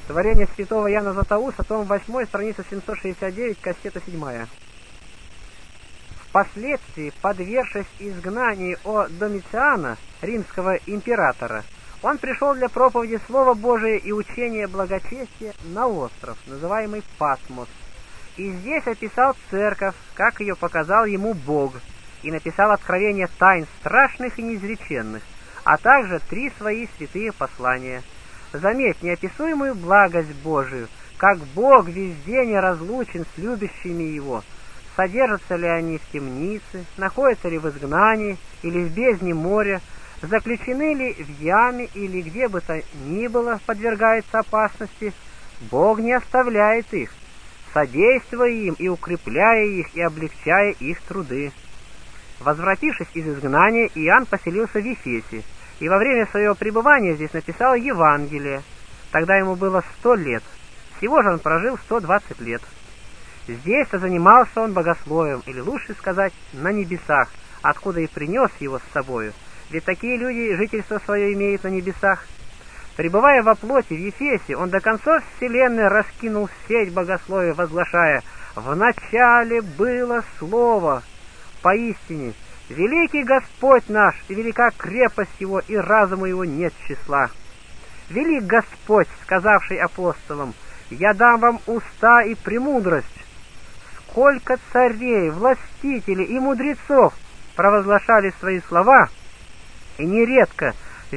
Творение святого Яна Златоуста, том 8, страница 769, кассета 7. Впоследствии, подвергшись изгнанию от Домициана, римского императора, он пришел для проповеди Слова Божия и учения благочестия на остров, называемый Патмос, и здесь описал церковь, как ее показал ему Бог, и написал откровения тайн страшных и неизреченных, а также 3 свои святые послания. Заметь неописуемую благость Божию, как Бог везде неразлучен с любящими Его. Содержатся ли они в темнице, находятся ли в изгнании или в бездне моря, заключены ли в яме или где бы то ни было подвергаются опасности, Бог не оставляет их, содействуя им и укрепляя их и облегчая их труды. Возвратившись из изгнания, Иоанн поселился в Ефесе, и во время своего пребывания здесь написал Евангелие. Тогда ему было 100 лет. Всего же он прожил 120 лет. Здесь-то занимался он богословием, или лучше сказать, на небесах, откуда и принес его с собою. Ведь такие люди жительство свое имеют на небесах. Пребывая во плоти в Ефесе, он до концов вселенной раскинул сеть богословия, возглашая: «В начале было Слово». Поистине, великий Господь наш, и велика крепость Его, и разума Его нет числа. Велик Господь, сказавший апостолам: «Я дам вам уста и премудрость». Сколько царей, властителей и мудрецов провозглашали свои слова, и нередко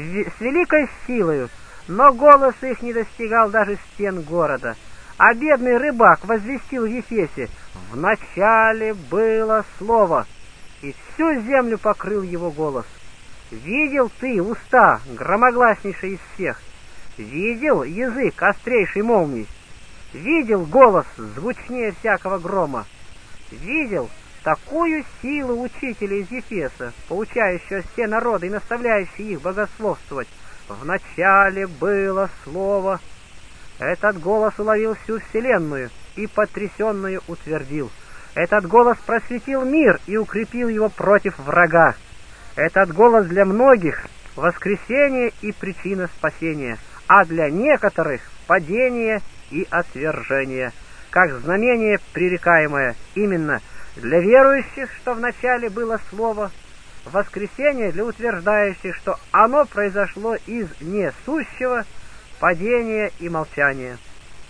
с великой силою, но голос их не достигал даже стен города. А бедный рыбак возвестил в Ефесе: «В начале было Слово», и всю землю покрыл его голос. Видел ты уста, громогласнейшие из всех? Видел язык, острейший молнии? Видел голос, звучнее всякого грома? Видел такую силу учителя из Ефеса, поучающего все народы и наставляющего их богословствовать? В начале было Слово. Этот голос уловил всю вселенную и потрясенную утвердил. Этот голос просветил мир и укрепил его против врага. Этот голос для многих — воскресение и причина спасения, а для некоторых — падение и отвержение, как знамение пререкаемое именно для верующих, что вначале было Слово, воскресение для утверждающих, что оно произошло из несущего, падения и молчания.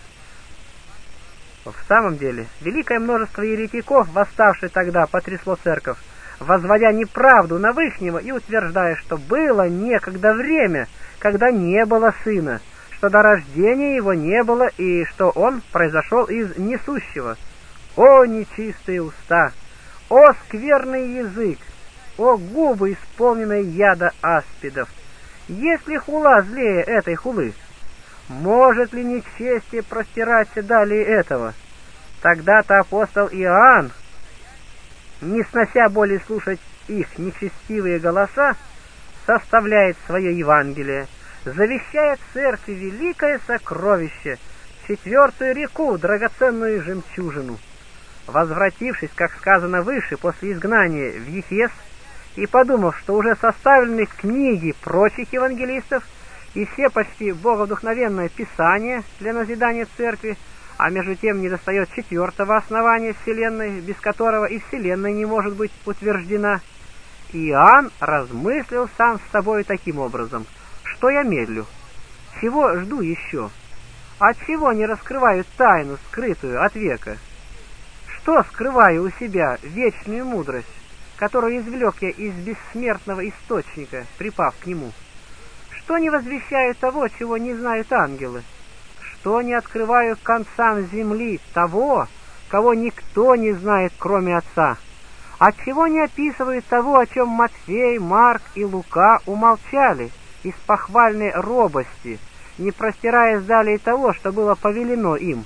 В самом деле, великое множество еретиков, восставших тогда, потрясло церковь, возводя неправду на Вышнего и утверждая, что было некогда время, когда не было Сына, что до рождения Его не было и что Он произошел из несущего. О нечистые уста! О скверный язык! О губы, исполненные яда аспидов! Есть ли хула злее этой хулы? Может ли нечестие простираться далее этого? Тогда-то апостол Иоанн, не снося более слушать их нечестивые голоса, составляет свое Евангелие, завещая церкви великое сокровище, 4-ю реку, драгоценную жемчужину. Возвратившись, как сказано выше, после изгнания в Ефес, и подумав, что уже составлены книги прочих евангелистов, и все почти боговдухновенное Писание для назидания церкви, а между тем недостает 4-го основания вселенной, без которого и вселенная не может быть утверждена, Иоанн размыслил сам с собой таким образом: что я медлю? Чего жду еще? Отчего не раскрываю тайну, скрытую от века? Что скрываю у себя вечную мудрость, которую извлек я из бессмертного источника, припав к нему? Что не возвещаю того, чего не знают ангелы? Что не открываю к концам земли того, кого никто не знает, кроме Отца? Отчего не описываю того, о чем Матфей, Марк и Лука умолчали из похвальной робости, не простираясь далее того, что было повелено им?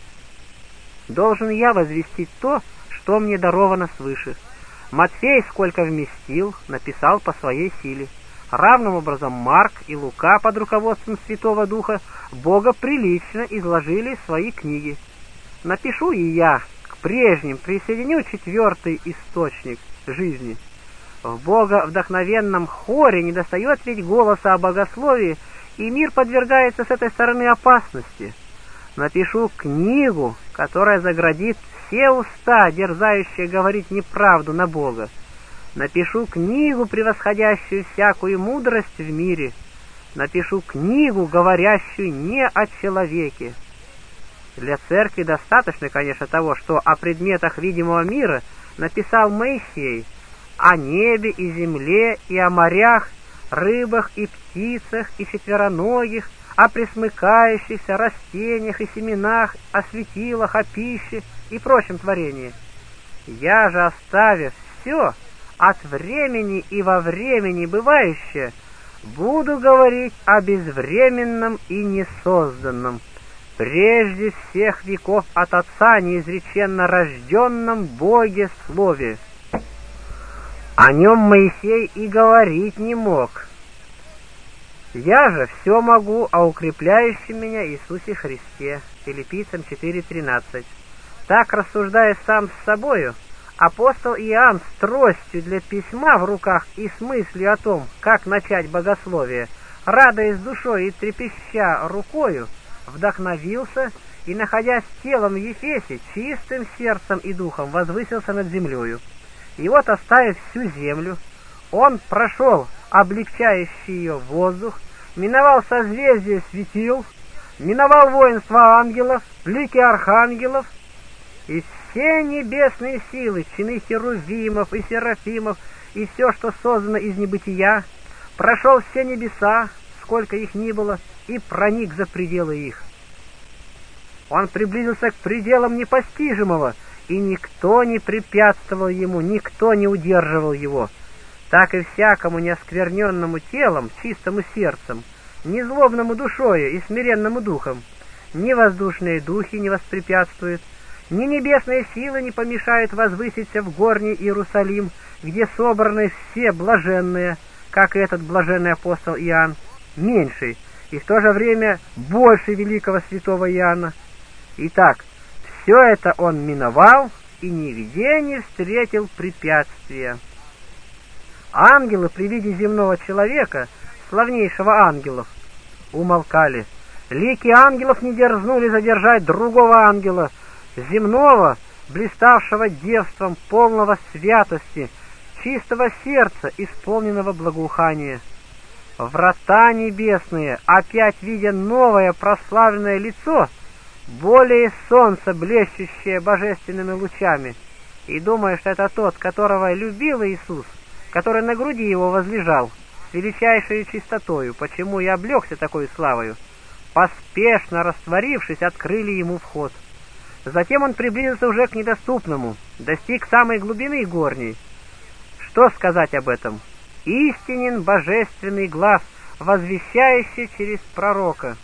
Должен я возвестить то, что мне даровано свыше. Матфей, сколько вместил, написал по своей силе. Равным образом Марк и Лука под руководством Святого Духа Бога прилично изложили свои книги. Напишу и я к прежним, присоединю 4-й источник жизни. В Бога вдохновенном хоре недостает ведь голоса о богословии и мир подвергается с этой стороны опасности. Напишу книгу, которая заградит все уста, дерзающие говорить неправду на Бога. Напишу книгу, превосходящую всякую мудрость в мире. Напишу книгу, говорящую не о человеке. Для церкви достаточно, конечно, того, что о предметах видимого мира написал Моисей, о небе и земле, и о морях, рыбах и птицах, и четвероногих, о пресмыкающихся растениях и семенах, о светилах, о пище и прочем творении. Я же, оставив все от времени и во времени бывающее, буду говорить о безвременном и несозданном, прежде всех веков от Отца неизреченно рожденном Боге Слове. О нем Моисей и говорить не мог. Я же все могу о укрепляющем меня Иисусе Христе. Филиппийцам 4:13. Так, рассуждая сам с собою, апостол Иоанн с тростью для письма в руках и с мыслью о том, как начать богословие, радуясь душой и трепеща рукою, вдохновился и, находясь телом в Ефесе, чистым сердцем и духом возвысился над землею. И вот, оставив всю землю, он прошел облегчающий ее воздух, миновал созвездие светил, миновал воинство ангелов, лики архангелов, и все небесные силы, чины херувимов и серафимов, и все, что создано из небытия, прошел все небеса, сколько их ни было, и проник за пределы их. Он приблизился к пределам непостижимого, и никто не препятствовал ему, никто не удерживал его. Так и всякому неоскверненному телом, чистому сердцем, ни злобному душою и смиренному духом, ни воздушные духи не воспрепятствуют, ни небесные силы не помешают возвыситься в горний Иерусалим, где собраны все блаженные, как и этот блаженный апостол Иоанн, меньший, и в то же время больше великого святого Иоанна. Итак, все это он миновал и нигде не встретил препятствия. Ангелы при виде земного человека, славнейшего ангелов, умолкали. Лики ангелов не дерзнули задержать другого ангела, земного, блиставшего девством, полного святости, чистого сердца, исполненного благоухания. Врата небесные, опять видя новое прославленное лицо, более солнца, блещущее божественными лучами, и думая, что это тот, которого любил Иисус, который на груди его возлежал, с величайшей чистотою, почему и облегся такой славою, поспешно растворившись, открыли ему вход. Затем он приблизился уже к недоступному, достиг самой глубины горней. Что сказать об этом? Истинен божественный глас, возвещающий через пророка.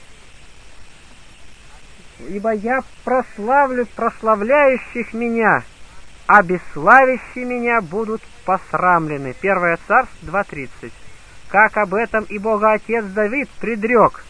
Ибо я прославлю прославляющих меня, а бесславящие меня будут посрамлены. 1 Царств 2:30. Как об этом и Бога-Отец Давид предрек.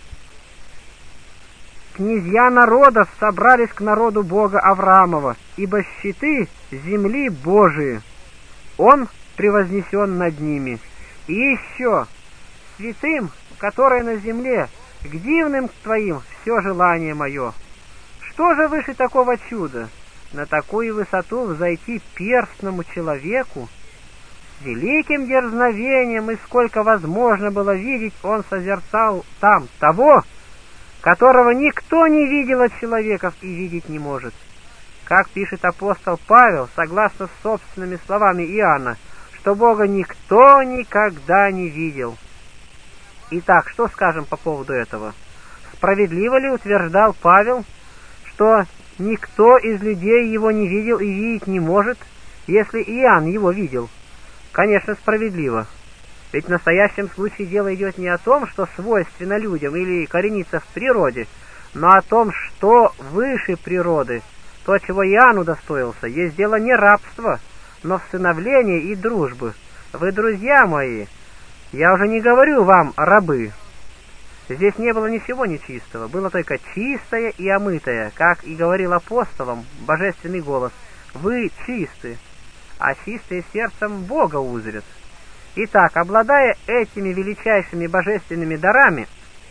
Князья народов собрались к народу Бога Авраамова, ибо щиты земли Божии. Он превознесен над ними. И еще святым, который на земле, к дивным твоим все желание мое. Что же выше такого чуда? На такую высоту взойти перстному человеку? С великим дерзновением, и сколько возможно было видеть, он созерцал там того, которого никто не видел от человеков и видеть не может. Как пишет апостол Павел, согласно с собственными словами Иоанна, что Бога никто никогда не видел. Итак, что скажем по поводу этого? Справедливо ли утверждал Павел, что никто из людей его не видел и видеть не может, если Иоанн его видел? Конечно, справедливо. Ведь в настоящем случае дело идет не о том, что свойственно людям или коренится в природе, но о том, что выше природы. То, чего Иоанн удостоился, есть дело не рабства, но всыновления и дружбы. Вы, друзья мои, я уже не говорю вам рабы. Здесь не было ничего нечистого, было только чистое и омытое, как и говорил апостолам божественный голос: «Вы чисты, а чистые сердцем Бога узрят». Итак, обладая этими величайшими божественными дарами,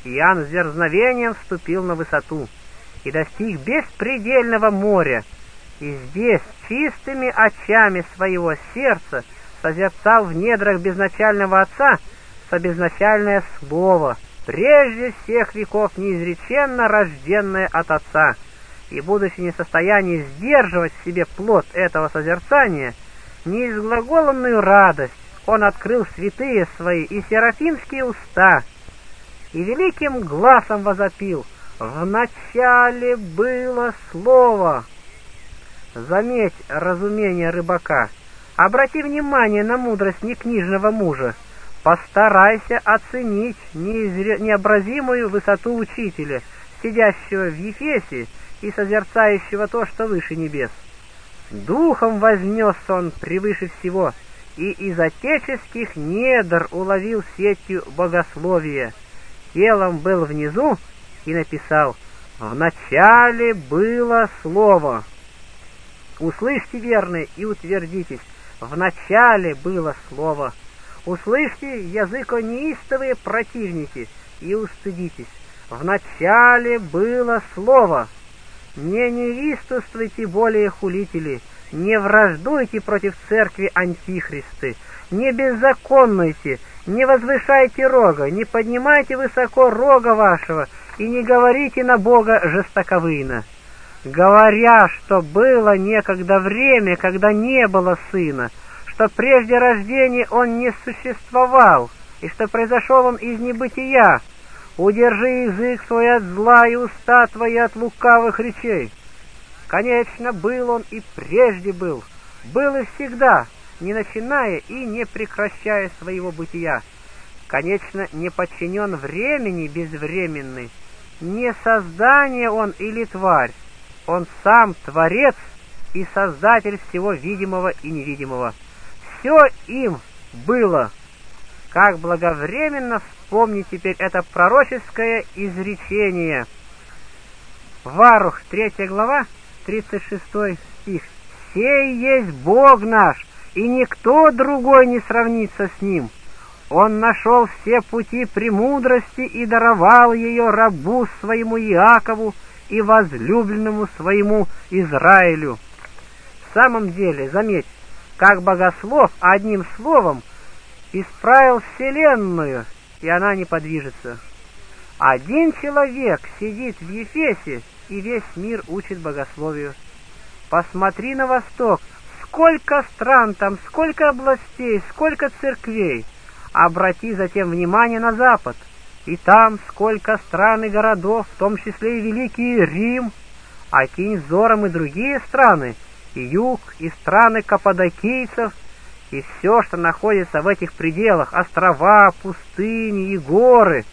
Иоанн с дерзновением вступил на высоту и достиг беспредельного моря, и здесь чистыми очами своего сердца созерцал в недрах безначального Отца собезначальное Слово, прежде всех веков неизреченно рожденное от Отца, и, будучи не в состоянии сдерживать в себе плод этого созерцания, неизглаголенную радость он открыл святые свои и серафимские уста, и великим гласом возопил: «В начале было Слово». Заметь разумение рыбака, обрати внимание на мудрость некнижного мужа, постарайся оценить необразимую высоту учителя, сидящего в Ефесе и созерцающего то, что выше небес. Духом вознесся он превыше всего, и из отеческих недр уловил сетью богословия. Телом был внизу и написал: «В начале было Слово». Услышьте, верные, и утвердитесь: в начале было Слово. Услышьте, языко неистовые противники, и устыдитесь: в начале было Слово. Не невистствуйте более, хулители, не враждуйте против церкви антихристы, не беззаконнуйте, не возвышайте рога, не поднимайте высоко рога вашего, и не говорите на Бога жестоковыйно, говоря, что было некогда время, когда не было Сына, что прежде рождения Он не существовал, и что произошел Он из небытия. Удержи язык свой от зла и уста твои от лукавых речей. Конечно, был Он и прежде был и всегда, не начиная и не прекращая своего бытия. Конечно, не подчинен времени безвременный, не создание Он или тварь, Он сам Творец и Создатель всего видимого и невидимого. Все им было. Как благовременно вспомни теперь это пророческое изречение. Варух, 3 глава, 36 стих. «Сей есть Бог наш, и никто другой не сравнится с Ним. Он нашел все пути премудрости и даровал ее рабу своему Иакову и возлюбленному своему Израилю». В самом деле, заметь, как богослов одним словом исправил вселенную, и она не подвижется. Один человек сидит в Ефесе, и весь мир учит богословию. Посмотри на восток, сколько стран там, сколько областей, сколько церквей. Обрати затем внимание на запад, и там сколько стран и городов, в том числе и великий Рим. Окинь взором и другие страны, и юг, и страны каппадокийцев, и все, что находится в этих пределах, острова, пустыни и горы.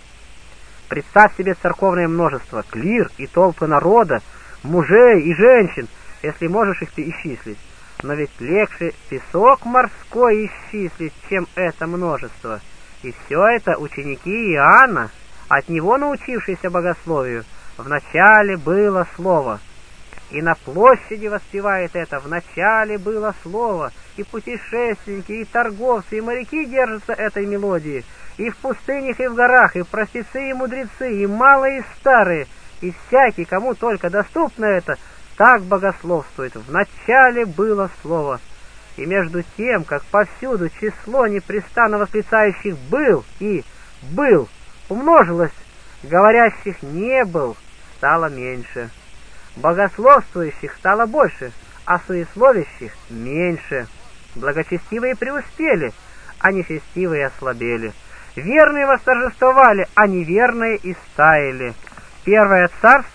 Представь себе церковное множество, клир и толпы народа, мужей и женщин, если можешь их исчислить. Но ведь легче песок морской исчислить, чем это множество. И все это ученики Иоанна, от него научившиеся богословию. В начале было Слово. И на площади воспевает это: в начале было Слово, и путешественники, и торговцы, и моряки держатся этой мелодии, и в пустынях, и в горах, и простецы, и мудрецы, и малые, и старые, и всякий, кому только доступно это, так богословствует: в начале было Слово. И между тем, как повсюду число непрестанно восклицающих «был» и «был» умножилось, говорящих «не был» стало меньше. Богословствующих стало больше, а суесловящих меньше. Благочестивые преуспели, а нечестивые ослабели. Верные восторжествовали, а неверные истаяли. 1 Царств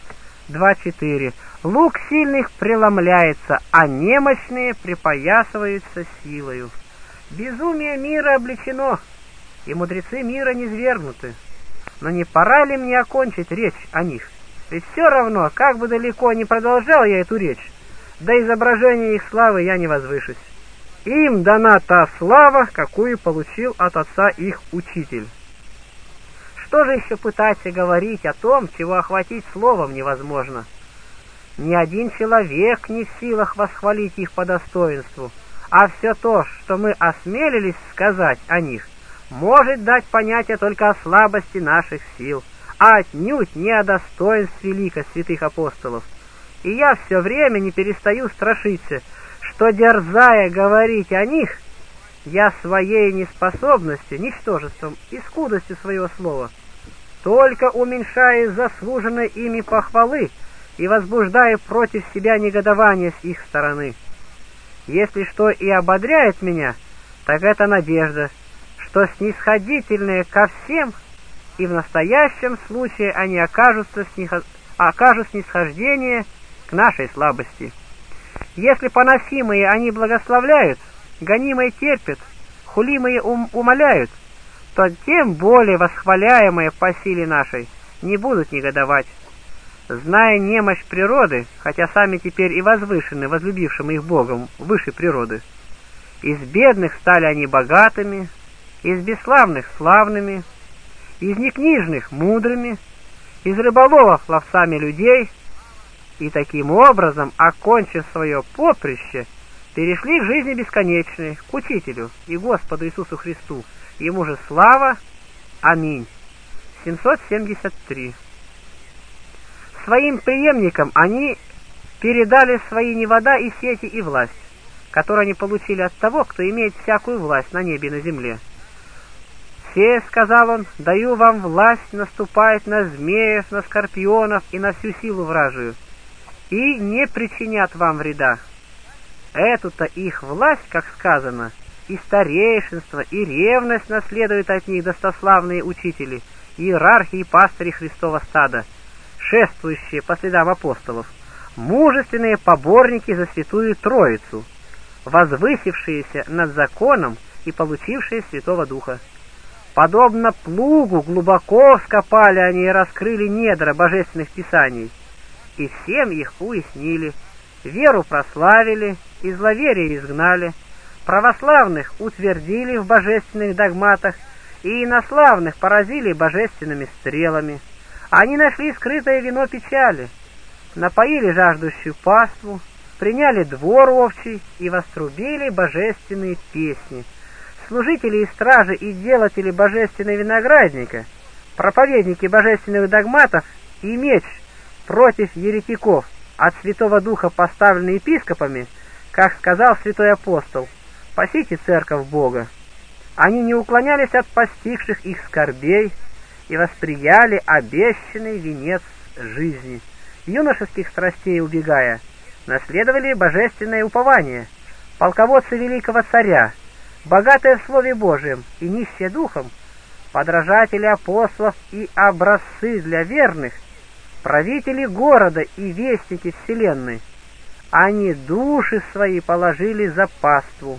2:4. Лук сильных преломляется, а немощные припоясываются силою. Безумие мира обличено, и мудрецы мира низвергнуты. Но не пора ли мне окончить речь о них? Ведь все равно, как бы далеко ни продолжал я эту речь, до изображения их славы я не возвышусь. Им дана та слава, какую получил от Отца их Учитель. Что же еще пытаться говорить о том, чего охватить словом невозможно? Ни один человек не в силах восхвалить их по достоинству, а все то, что мы осмелились сказать о них, может дать понятие только о слабости наших сил, а отнюдь не о достоинстве лика святых апостолов. И я все время не перестаю страшиться, что, дерзая говорить о них, я своей неспособностью, ничтожеством и скудостью своего слова только уменьшаю заслуженной ими похвалы и возбуждаю против себя негодование с их стороны. Если что и ободряет меня, так это надежда, что снисходительные ко всем, и в настоящем случае они окажут снисхождение к нашей слабости. Если поносимые они благословляют, гонимые терпят, хулимые умоляют, то тем более восхваляемые по силе нашей не будут негодовать. Зная немощь природы, хотя сами теперь и возвышены возлюбившим их Богом выше природы, из бедных стали они богатыми, из бесславных славными, из некнижных мудрыми, из рыболовов ловцами людей, и таким образом, окончив свое поприще, перешли к жизни бесконечной, к Учителю и Господу Иисусу Христу. Ему же слава. Аминь. 773. Своим преемникам они передали свои невода и сети и власть, которую они получили от того, кто имеет всякую власть на небе и на земле. «Все, — сказал он, — даю вам власть наступать на змеев, на скорпионов и на всю силу вражию, и не причинят вам вреда». Эту-то их власть, как сказано, и старейшинство, и ревность наследуют от них достославные учители, иерархи и пастыри Христова стада, шествующие по следам апостолов, мужественные поборники за Святую Троицу, возвысившиеся над законом и получившие Святого Духа. Подобно плугу глубоко вскопали они и раскрыли недра божественных писаний, и всем их уяснили, веру прославили, и зловерие изгнали, православных утвердили в божественных догматах, и инославных поразили божественными стрелами. Они нашли скрытое вино печали, напоили жаждущую паству, приняли двор овчий и вострубили божественные песни. Служители и стражи и делатели божественного виноградника, проповедники божественных догматов и меч против еретиков, от Святого Духа поставленный епископами, как сказал святой апостол: «Пасите церковь Бога». Они не уклонялись от постигших их скорбей и восприяли обещанный венец жизни. Юношеских страстей убегая, наследовали божественное упование, полководцы великого царя, богатые в Слове Божьем и нищие духом, подражатели апостолов и образцы для верных, правители города и вестники вселенной. Они души свои положили за паству,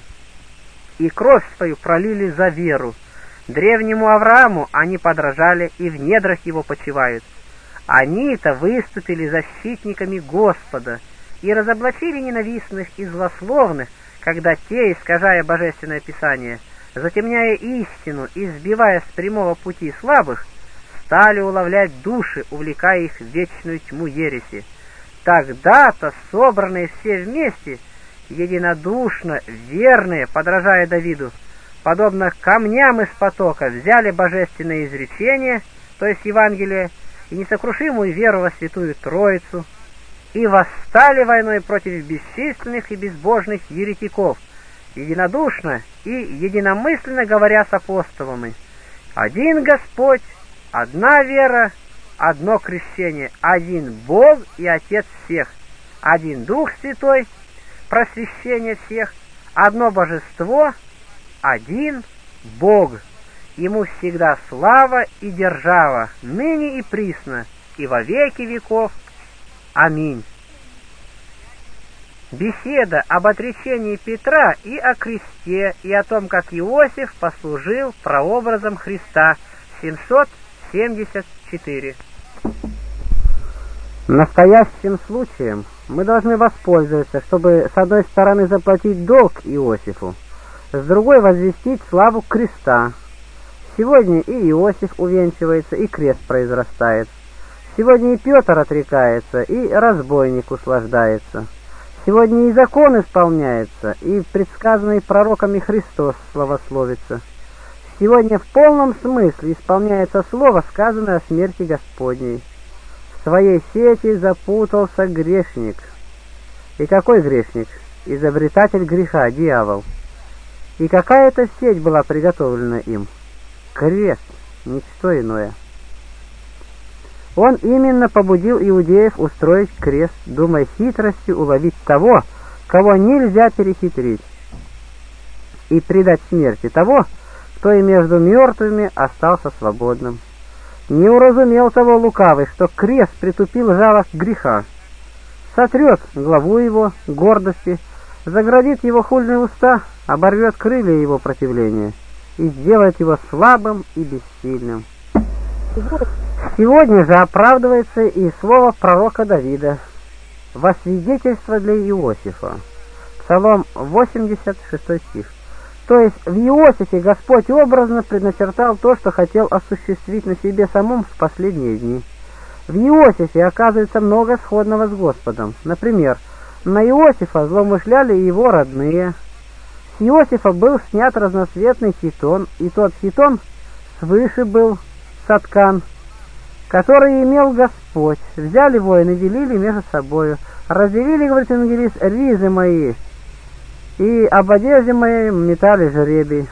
и кровь свою пролили за веру. Древнему Аврааму они подражали и в недрах его почивают. Они-то выступили защитниками Господа и разоблачили ненавистных и злословных, когда те, искажая Божественное Писание, затемняя истину и сбивая с прямого пути слабых, стали уловлять души, увлекая их в вечную тьму ереси. Тогда-то собранные все вместе, единодушно верные, подражая Давиду, подобно камням из потока, взяли божественное изречение, то есть Евангелие, и несокрушимую веру во Святую Троицу, и восстали войной против бесчисленных и безбожных еретиков, единодушно и единомысленно говоря с апостолами: «Один Господь, одна вера, одно крещение, один Бог и Отец всех, один Дух Святой, просвещение всех, одно божество, один Бог. Ему всегда слава и держава, ныне и присно, и во веки веков. Аминь». Беседа об отречении Петра и о кресте, и о том, как Иосиф послужил прообразом Христа. 774. Настоящим случаем мы должны воспользоваться, чтобы с одной стороны заплатить долг Иосифу, с другой возвестить славу креста. Сегодня и Иосиф увенчивается, и крест произрастает. Сегодня и Петр отрекается, и разбойник услаждается. Сегодня и закон исполняется, и предсказанный пророками Христос славословится. Сегодня в полном смысле исполняется слово, сказанное о смерти Господней. В своей сети запутался грешник. И какой грешник? Изобретатель греха, дьявол. И какая эта сеть была приготовлена им? Крест, ничто иное. Он именно побудил иудеев устроить крест, думая хитростью уловить того, кого нельзя перехитрить, и предать смерти того, кто и между мертвыми остался свободным. Не уразумел того лукавый, что крест притупил жалость греха, сотрет главу его гордости, заградит его хульные уста, оборвет крылья его противления и сделает его слабым и бессильным. Сегодня же оправдывается и слово пророка Давида во свидетельство для Иосифа. Псалом 86 стих. То есть в Иосифе Господь образно предначертал то, что хотел осуществить на себе самом в последние дни. В Иосифе оказывается много сходного с Господом. Например, на Иосифа злоумышляли его родные. С Иосифа был снят разноцветный хитон, и тот хитон свыше был соткан, который имел Господь. Взяли воины, делили между собою. Разделили, говорит евангелист, ризы мои, и об одежде моей метали жребий.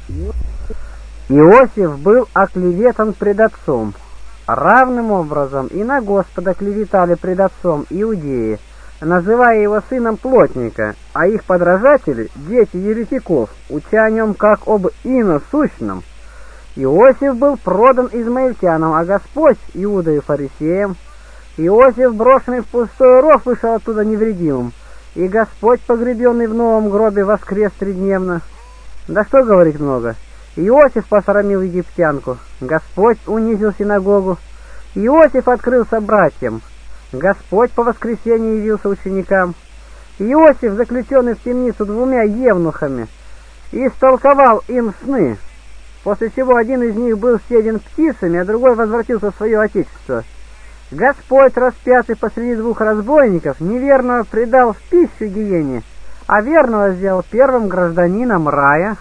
Иосиф был оклеветан пред отцом. Равным образом и на Господа клеветали пред отцом иудеи, называя его сыном плотника, а их подражатели, дети еретиков, уча о нем как об иносущном. Иосиф был продан измаильтянам, а Господь — Иудою фарисеям. Иосиф, брошенный в пустой ров, вышел оттуда невредимым, и Господь, погребенный в новом гробе, воскрес тредневно. Да что говорить много. Иосиф посрамил египтянку, Господь унизил синагогу. Иосиф открылся братьям, Господь по воскресенье явился ученикам. Иосиф, заключенный в темницу 2 евнухами, истолковал им сны, после чего один из них был съеден птицами, а другой возвратился в свое отечество. Господь, распятый посреди 2 разбойников, неверного предал в пищу гиене, а верного сделал первым гражданином рая.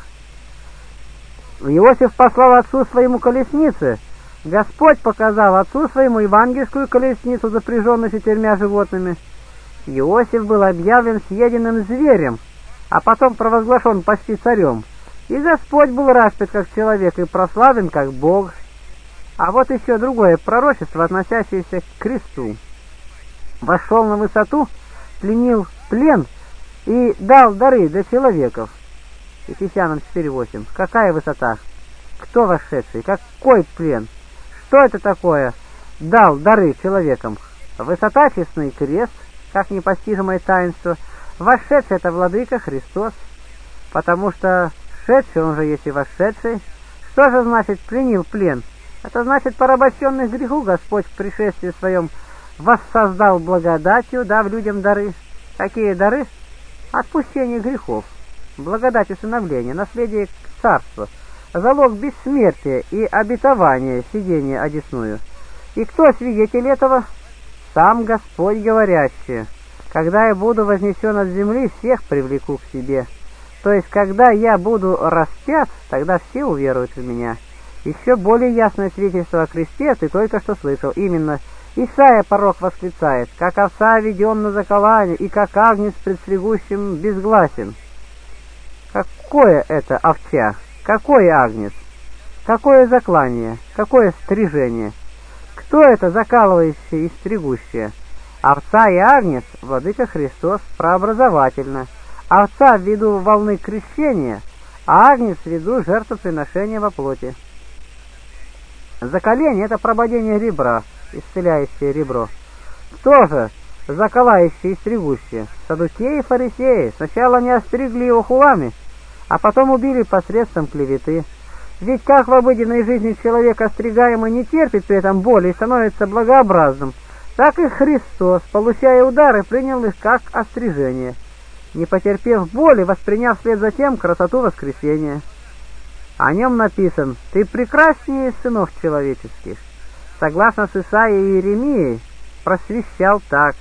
Иосиф послал отцу своему колесницы. Господь показал отцу своему евангельскую колесницу, запряженную 4 животными. Иосиф был объявлен съеденным зверем, а потом провозглашен почти царем. И Господь был распят как человек и прославлен как Бог. А вот еще другое пророчество, относящееся к кресту. Вошел на высоту, пленил плен и дал дары для человеков. Ефесянам 4:8. Какая высота? Кто вошедший? Какой плен? Что это такое? Дал дары человекам. Высота — честный крест, как непостижимое таинство. Вошедший — это владыка Христос, потому что шедший, он же есть и вошедший. Что же значит пленил плен? Это значит, порабощенных греху Господь в пришествии своем воссоздал благодатью, дав людям дары. Какие дары? Отпущение грехов, благодать усыновления, наследие царства, залог бессмертия и обетование сидения одесную. И кто свидетель этого? Сам Господь говорящий: когда я буду вознесен от земли, всех привлеку к себе. То есть, когда я буду распят, тогда все уверуют в меня. Еще более ясное свидетельство о кресте ты только что слышал. Именно Исаия пророк восклицает: как овца веден на закование, и как агнец пред стригущим безгласен. Какое это овца? Какой агнец? Какое заклание? Какое стрижение? Кто это закалывающее и стригущее? Овца и агнец — владыка Христос прообразовательно. Овца в виду волны крещения, а агнец в виду жертвоприношения во плоти. Заколение — это прободение ребра, исцеляющее ребро. Тоже заколающее и стригущее. Саддукеи и фарисеи сначала не остригли его хулами, а потом убили посредством клеветы. Ведь как в обыденной жизни человек остригаемый не терпит при этом боли и становится благообразным, так и Христос, получая удары, принял их как острижение, не потерпев боли, восприняв вслед за тем красоту воскресения. О нем написан: «Ты прекраснее сынов человеческих». Согласно с Исаией и Иеремией, просвещал так: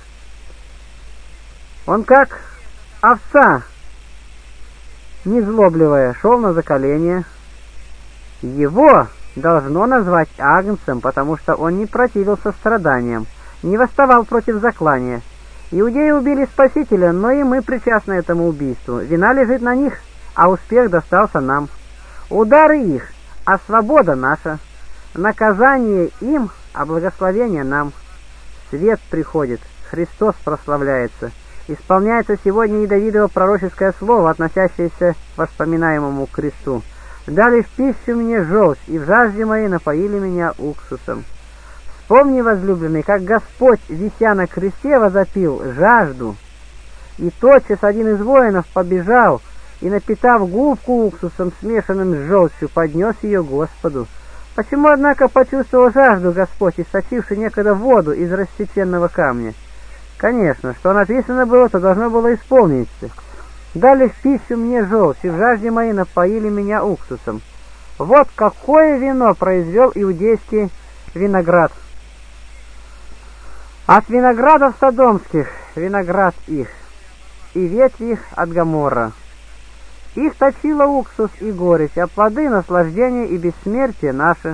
он как овца незлобливая шел на заколение, Его должно назвать агнцем, потому что он не противился страданиям, не восставал против заклания. Иудеи убили Спасителя, но и мы причастны этому убийству. Вина лежит на них, а успех достался нам. Удары их, а свобода наша. Наказание им, а благословение нам. Свет приходит, Христос прославляется. Исполняется сегодня и Давидово пророческое слово, относящееся к воспоминаемому кресту. «Дали в пищу мне желчь, и в жажде моей напоили меня уксусом». Вспомни, возлюбленный, как Господь, вися на кресте, возопил жажду. И тотчас один из воинов побежал, и, напитав губку уксусом, смешанным с желчью, поднес ее Господу. Почему, однако, почувствовал жажду Господь, источивший некогда воду из рассеченного камня? Конечно, что написано было, то должно было исполниться. «Дали в пищу мне желчь, и в жажде моей напоили меня уксусом». Вот какое вино произвел иудейский виноград. От виноградов содомских виноград их, и ветви их от Гоморра. Их точило уксус и горечь, а плоды наслаждения и бессмертие наши.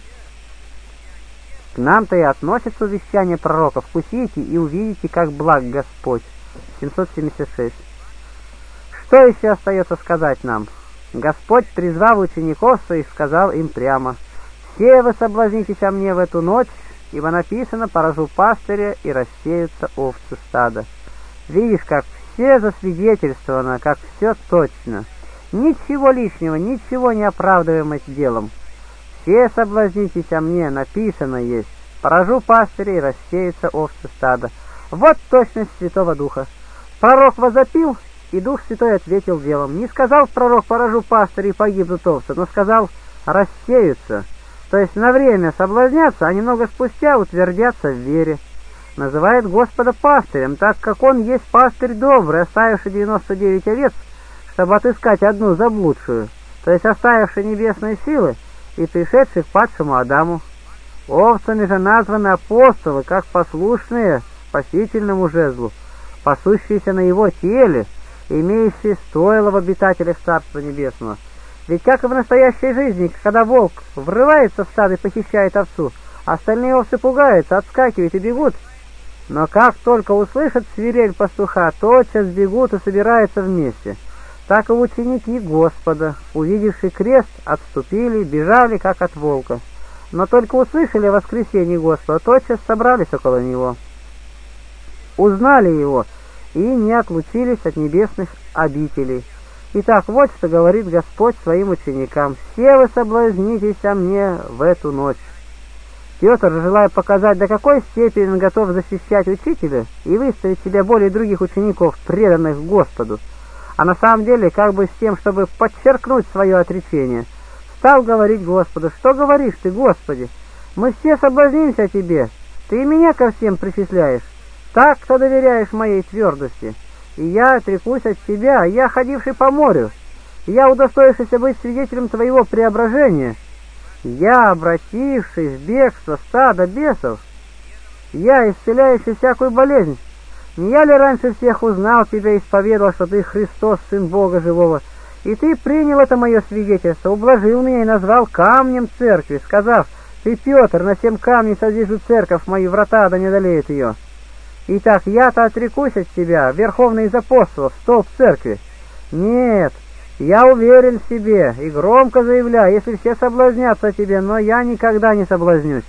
К нам-то и относится увещание пророка: «Вкусите и увидите, как благ Господь». 776. Что еще остается сказать нам? Господь, призвав учеников своих, сказал им прямо: «Все вы соблазнитесь о мне в эту ночь, ибо написано: поражу пастыря, и рассеются овцы стада». Видишь, как все засвидетельствовано, как все точно. Ничего лишнего, ничего не оправдываемо делом. «Все соблазнитесь о мне», написано есть: «Поражу пастыря, и рассеются овцы стада». Вот точность Святого Духа. Пророк возопил, и Дух Святой ответил делом. Не сказал пророк: «Поражу пастыря, и погибнут овцы», но сказал: «рассеются». То есть на время соблазнятся, а немного спустя утвердятся в вере. Называет Господа пастырем, так как Он есть пастырь добрый, оставивший 99 овец, чтобы отыскать одну заблудшую, то есть оставивший небесные силы и пришедший к падшему Адаму. Овцами же названы апостолы, как послушные спасительному жезлу, пасущиеся на его теле, имеющие стойло в обитателях Царства Небесного. Ведь как и в настоящей жизни, когда волк врывается в стадо и похищает овцу, остальные овцы пугаются, отскакивают и бегут. Но как только услышат свирель пастуха, тотчас бегут и собираются вместе. Так и ученики Господа, увидевши крест, отступили, бежали, как от волка. Но только услышали о воскресении Господа, тотчас собрались около Него. Узнали Его и не отлучились от небесных обителей. Итак, вот что говорит Господь своим ученикам: «Все вы соблазнитесь о мне в эту ночь». Петр, желая показать, до какой степени он готов защищать учителя и выставить себя более других учеников, преданных Господу, а на самом деле, как бы с тем, чтобы подчеркнуть свое отречение, стал говорить Господу: «Что говоришь ты, Господи? Мы все соблазнимся о тебе, ты и меня ко всем причисляешь. Так-то доверяешь моей твердости. И я отрекусь от тебя, я, ходивший по морю, я, удостоившийся быть свидетелем твоего преображения, я, обративший в бегство стадо бесов, я, исцеляющий всякую болезнь. Не я ли раньше всех узнал тебя и исповедовал, что ты Христос, Сын Бога Живого? И ты принял это мое свидетельство, ублажил меня и назвал камнем церкви, сказав: ты, Петр, на 7 камней содвижу церковь мою, врата да не одолеют ее. Итак, я-то отрекусь от тебя, верховный из апостолов, столб церкви. Нет, я уверен в себе и громко заявляю: если все соблазнятся тебе, но я никогда не соблазнюсь».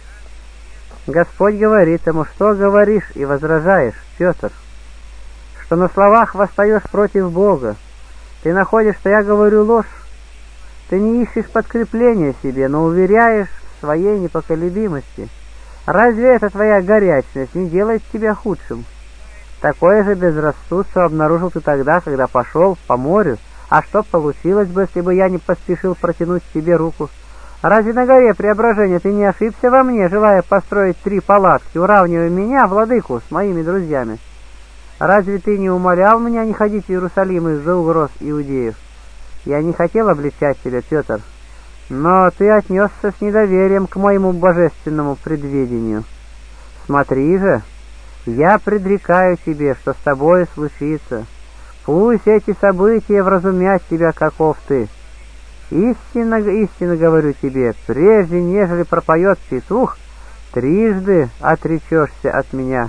Господь говорит ему: «Что говоришь и возражаешь, Петр? Что на словах восстаешь против Бога? Ты находишь, что я говорю ложь? Ты не ищешь подкрепления себе, но уверяешь в своей непоколебимости. Разве эта твоя горячность не делает тебя худшим? Такое же безрассудство обнаружил ты тогда, когда пошел по морю. А что получилось бы, если бы я не поспешил протянуть тебе руку? Разве на горе Преображения ты не ошибся во мне, желая построить 3 палатки, уравнивая меня, владыку, с моими друзьями? Разве ты не умолял меня не ходить в Иерусалим из-за угроз иудеев? Я не хотел обличать тебя, Петр, но ты отнесся с недоверием к моему божественному предвидению. Смотри же, я предрекаю тебе, что с тобой случится. Пусть эти события вразумят тебя, каков ты. Истинно, истинно говорю тебе, прежде нежели пропоет петух, трижды отречешься от меня».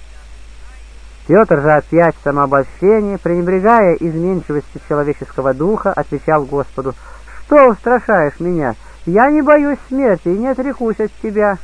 Петр же опять в самообольщении, пренебрегая изменчивостью человеческого духа, отвечал Господу: «Что устрашаешь меня? Я не боюсь смерти и не отрекусь от тебя».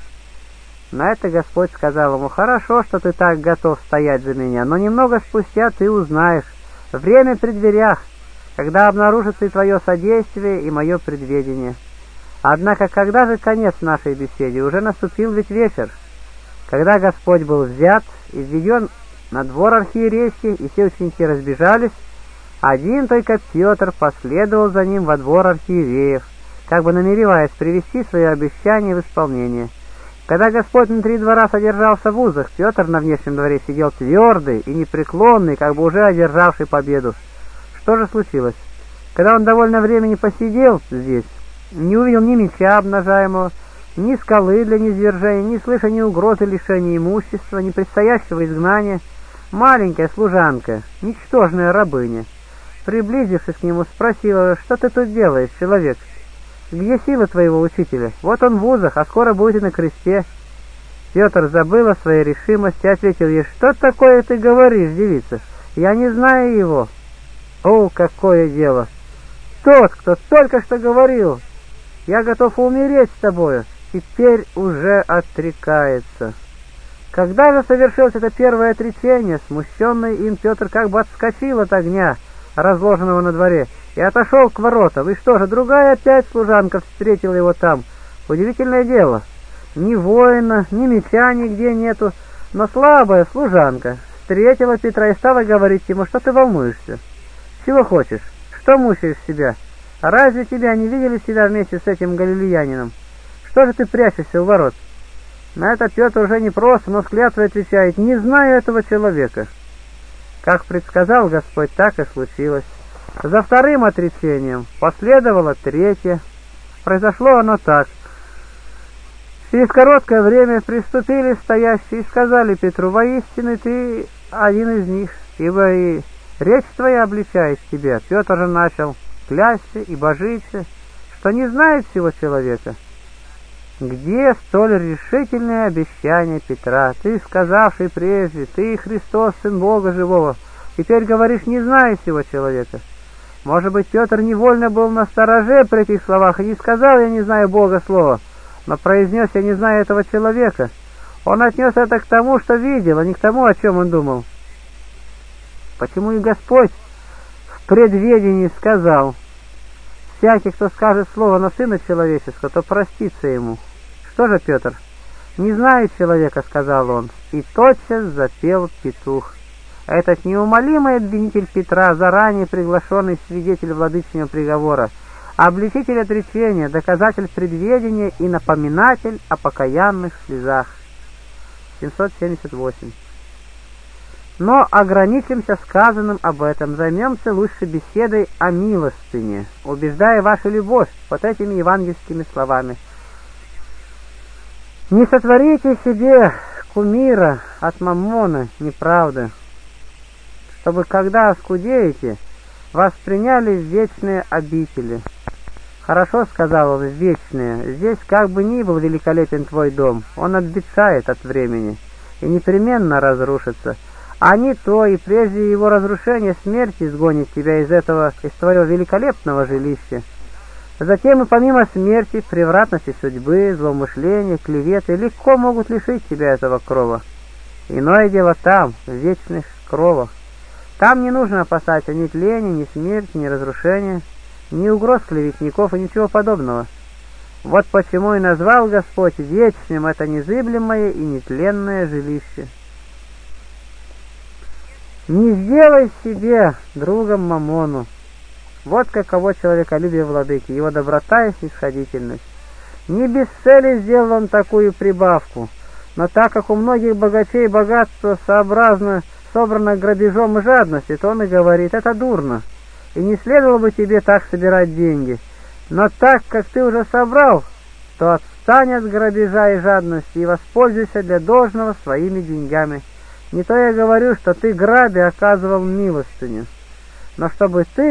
На это Господь сказал ему: «Хорошо, что ты так готов стоять за меня, но немного спустя ты узнаешь, время при дверях, когда обнаружится и твое содействие, и мое предведение». Однако, когда же конец нашей беседе? Уже наступил ведь вечер. Когда Господь был взят и введен на двор архиерейский, и все ученики разбежались, один только Петр последовал за ним во двор архиереев, как бы намереваясь привести свое обещание в исполнение. Когда Господь внутри двора содержался в узах, Петр на внешнем дворе сидел твердый и непреклонный, как бы уже одержавший победу. Что же случилось? Когда он довольно времени посидел здесь, не увидел ни меча обнажаемого, ни скалы для низвержения, не слыша ни угрозы лишения имущества, ни предстоящего изгнания, маленькая служанка, ничтожная рабыня, приблизившись к нему, спросила: «Что ты тут делаешь, человек? Где сила твоего учителя? Вот он в узах, а скоро будет и на кресте». Петр забыл о своей решимости и ответил ей: «Что такое ты говоришь, девица? Я не знаю его». «О, какое дело! Тот, кто только что говорил: я готов умереть с тобою, теперь уже отрекается». Когда же совершилось это первое отречение, смущенный им Петр как бы отскочил от огня, разложенного на дворе, и отошел к воротам. И что же, другая опять служанка встретила его там. Удивительное дело, ни воина, ни меча нигде нету, но слабая служанка встретила Петра и стала говорить ему: «Что ты волнуешься? Чего хочешь? Что мучаешь себя? Разве тебя не видели себя вместе с этим галилеянином? Что же ты прячешься у ворот?» На это Петр уже не просто, но с клятвой отвечает: «Не знаю этого человека». Как предсказал Господь, так и случилось. За вторым отречением последовало третье. Произошло оно так. Через короткое время приступили стоящие и сказали Петру: «Воистину ты один из них, ибо и речь твоя обличает тебя». Петр же начал клясться и божиться, что не знает всего человека. Где столь решительное обещание Петра? Ты, сказавший прежде: «Ты Христос, Сын Бога Живого», теперь говоришь: «Не знаю сего человека». Может быть, Петр невольно был настороже при этих словах и не сказал: «Я не знаю Бога» слова, но произнес: «Я не знаю этого человека». Он отнес это к тому, что видел, а не к тому, о чем он думал. Почему и Господь в предведении сказал: «Всякий, кто скажет слово на Сына Человеческого, то простится ему». Что же Петр? «Не знаю человека», — сказал он, и тотчас запел петух. Этот неумолимый обвинитель Петра, заранее приглашенный свидетель владычного приговора, обличитель отречения, доказатель предведения и напоминатель о покаянных слезах. 778. Но ограничимся сказанным об этом, займемся лучше беседой о милостыне, убеждая вашу любовь вот этими евангельскими словами. «Не сотворите себе кумира от маммона неправды, чтобы, когда оскудеете, вас приняли в вечные обители». «Хорошо, — сказал он, — вечные. Здесь как бы ни был великолепен твой дом, он обветшает от времени и непременно разрушится. А не то, и прежде его разрушения смерть изгонит тебя из твоего великолепного жилища. Затем и помимо смерти, превратности судьбы, злоумышления, клеветы легко могут лишить тебя этого крова. Иное дело там, в вечных кровах. Там не нужно опасаться ни тления, ни смерти, ни разрушения, ни угроз клеветников и ничего подобного. Вот почему и назвал Господь вечным это незыблемое и нетленное жилище. Не сделай себе другом мамону. Вот каково человеколюбие владыки, его доброта и снисходительность. Не без цели сделал он такую прибавку, но так как у многих богачей богатство собрано грабежом и жадностью, то он и говорит: это дурно, и не следовало бы тебе так собирать деньги. Но так как ты уже собрал, то отстань от грабежа и жадности и воспользуйся для должного своими деньгами. Не то я говорю, что ты грабя оказывал милостыню, но чтобы ты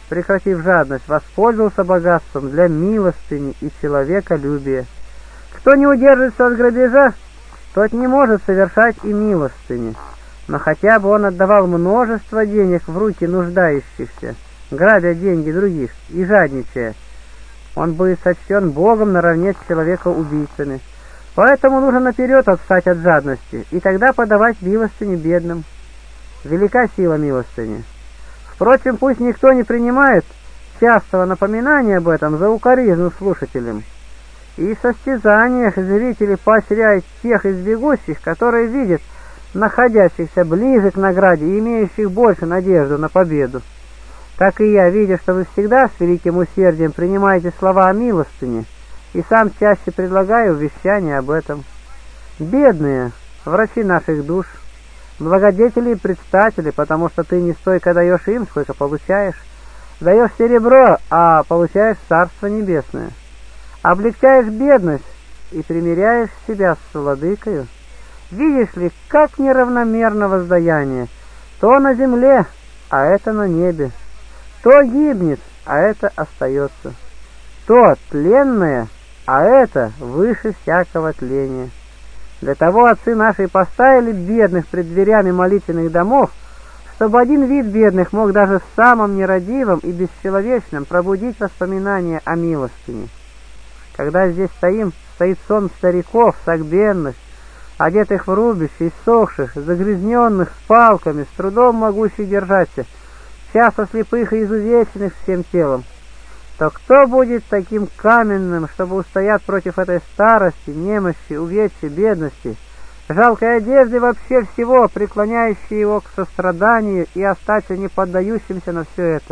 прекратив жадность, воспользовался богатством для милостыни и человеколюбия. Кто не удержится от грабежа, тот не может совершать и милостыни. Но хотя бы он отдавал множество денег в руки нуждающихся, грабя деньги других и жадничая, он будет сочтен Богом наравне с человека-убийцами. Поэтому нужно наперед отстать от жадности, и тогда подавать милостыню бедным. Велика сила милостыни. Впрочем, пусть никто не принимает частого напоминания об этом за укоризну слушателям. И в состязаниях зрители поощряют тех из бегущих, которые видят находящихся ближе к награде и имеющих больше надежду на победу. Так и я, видя, что вы всегда с великим усердием принимаете слова о милостыне, и сам чаще предлагаю вещание об этом. Бедные, врачи наших душ, благодетели и предстатели, потому что ты не столько даешь им, сколько получаешь. Даешь серебро, а получаешь Царство Небесное. Облегчаешь бедность и примиряешь себя с владыкою. Видишь ли, как неравномерно воздаяние, то на земле, а это на небе, то гибнет, а это остается, то тленное, а это выше всякого тления. Для того отцы наши поставили бедных пред дверями молитвенных домов, чтобы один вид бедных мог даже в самом нерадивом и бесчеловечном пробудить воспоминания о милостыне. Когда здесь стоит сон стариков, согбенных, одетых в рубище, иссохших, загрязненных, с палками, с трудом могущих держаться, часто слепых и изувеченных всем телом, то кто будет таким каменным, чтобы устоять против этой старости, немощи, увечья, бедности, жалкой одежды вообще всего, преклоняющей его к состраданию и остаться не поддающимся на все это?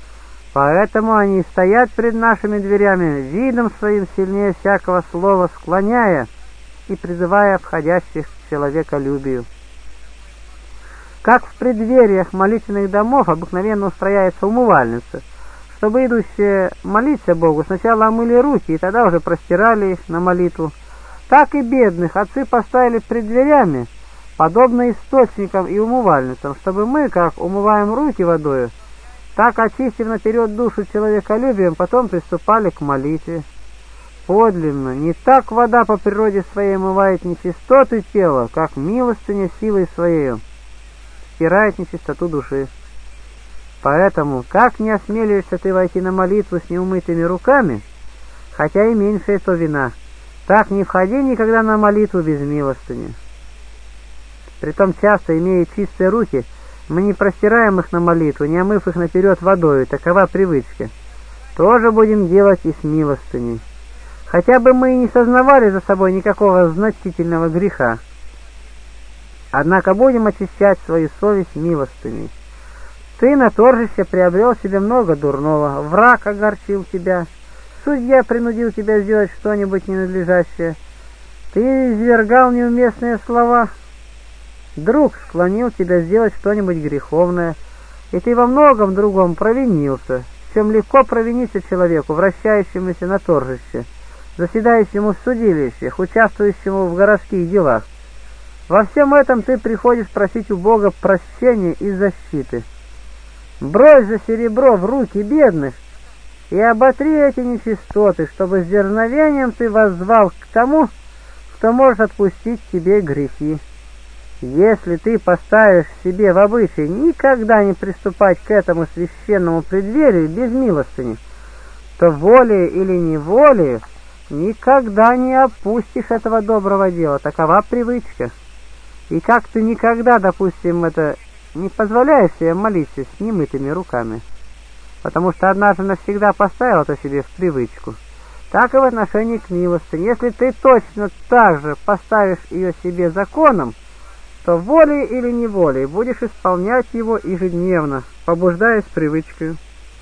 Поэтому они стоят пред нашими дверями, видом своим сильнее всякого слова склоняя и призывая входящих к человеколюбию. Как в преддвериях молитвенных домов обыкновенно устрояется умывальница, чтобы идущие молиться Богу сначала омыли руки и тогда уже простирали их на молитву, так и бедных отцы поставили пред дверями, подобно источникам и умывальницам, чтобы мы, как умываем руки водою, так, очистив наперед душу человеколюбием, потом приступали к молитве. Подлинно, не так вода по природе своей омывает нечистоты тела, как милостыня силой своею стирает нечистоту души. Поэтому, как не осмеливаешься ты войти на молитву с неумытыми руками, хотя и меньшая то вина, так не входи никогда на молитву без милостыни. Притом часто, имея чистые руки, мы не простираем их на молитву, не омыв их наперед водою, такова привычка. Тоже будем делать и с милостыней. Хотя бы мы и не сознавали за собой никакого значительного греха, однако будем очищать свою совесть милостыней. Ты на торжище приобрел себе много дурного, враг огорчил тебя, судья принудил тебя сделать что-нибудь ненадлежащее, ты извергал неуместные слова, друг склонил тебя сделать что-нибудь греховное, и ты во многом другом провинился, в чем легко провиниться человеку, вращающемуся на торжище, заседающему в судилищах, участвующему в городских делах. Во всем этом ты приходишь просить у Бога прощения и защиты. Брось же серебро в руки бедных и оботри эти нечистоты, чтобы с дерзновением ты воззвал к тому, кто может отпустить тебе грехи. Если ты поставишь себе в обычай никогда не приступать к этому священному преддверию без милостыни, то волей или неволей никогда не опустишь этого доброго дела, такова привычка. И как ты никогда, допустим, не позволяешь себе молиться с немытыми руками, потому что однажды навсегда поставил это себе в привычку, так и в отношении к милостыне. Если ты точно так же поставишь ее себе законом, то волей или неволей будешь исполнять его ежедневно, побуждаясь привычкой.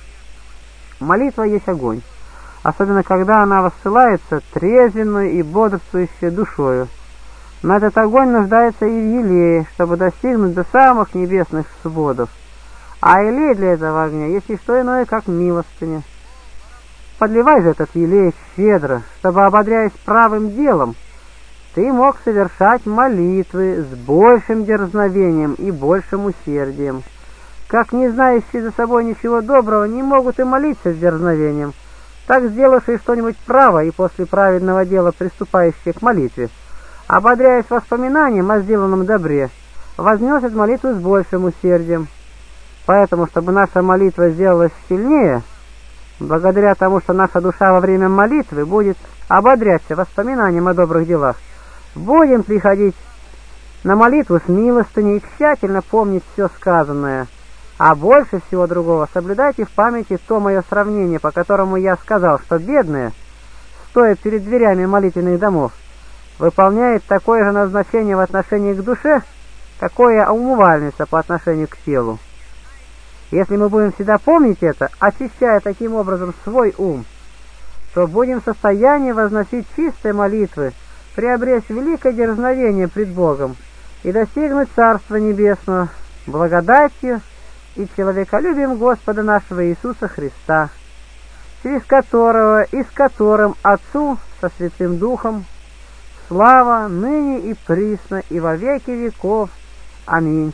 Молитва есть огонь, особенно когда она воссылается трезвенной и бодрствующей душою. Но этот огонь нуждается и в елее, чтобы достигнуть до самых небесных сводов. А елей для этого огня есть не что иное, как милостыня. Подливай же этот елей щедро, чтобы, ободряясь правым делом, ты мог совершать молитвы с большим дерзновением и большим усердием. как не знающие за собой ничего доброго, не могут и молиться с дерзновением, так сделавшие что-нибудь право и после праведного дела приступающие к молитве, ободряясь воспоминанием о сделанном добре, вознесет молитву с большим усердием. Поэтому, чтобы наша молитва сделалась сильнее, благодаря тому, что наша душа во время молитвы будет ободряться воспоминанием о добрых делах, будем приходить на молитву с милостыней и тщательно помнить все сказанное, а больше всего другого соблюдайте в памяти то мое сравнение, по которому я сказал, что бедные, стоя перед дверями молитвенных домов, выполняет такое же назначение в отношении к душе, какое умывальница по отношению к телу. Если мы будем всегда помнить это, очищая таким образом свой ум, то будем в состоянии возносить чистые молитвы, приобрести великое дерзновение пред Богом и достигнуть Царства Небесного благодатью и человеколюбием Господа нашего Иисуса Христа, через которого и с которым Отцу со Святым Духом слава ныне и присно и во веки веков. Аминь.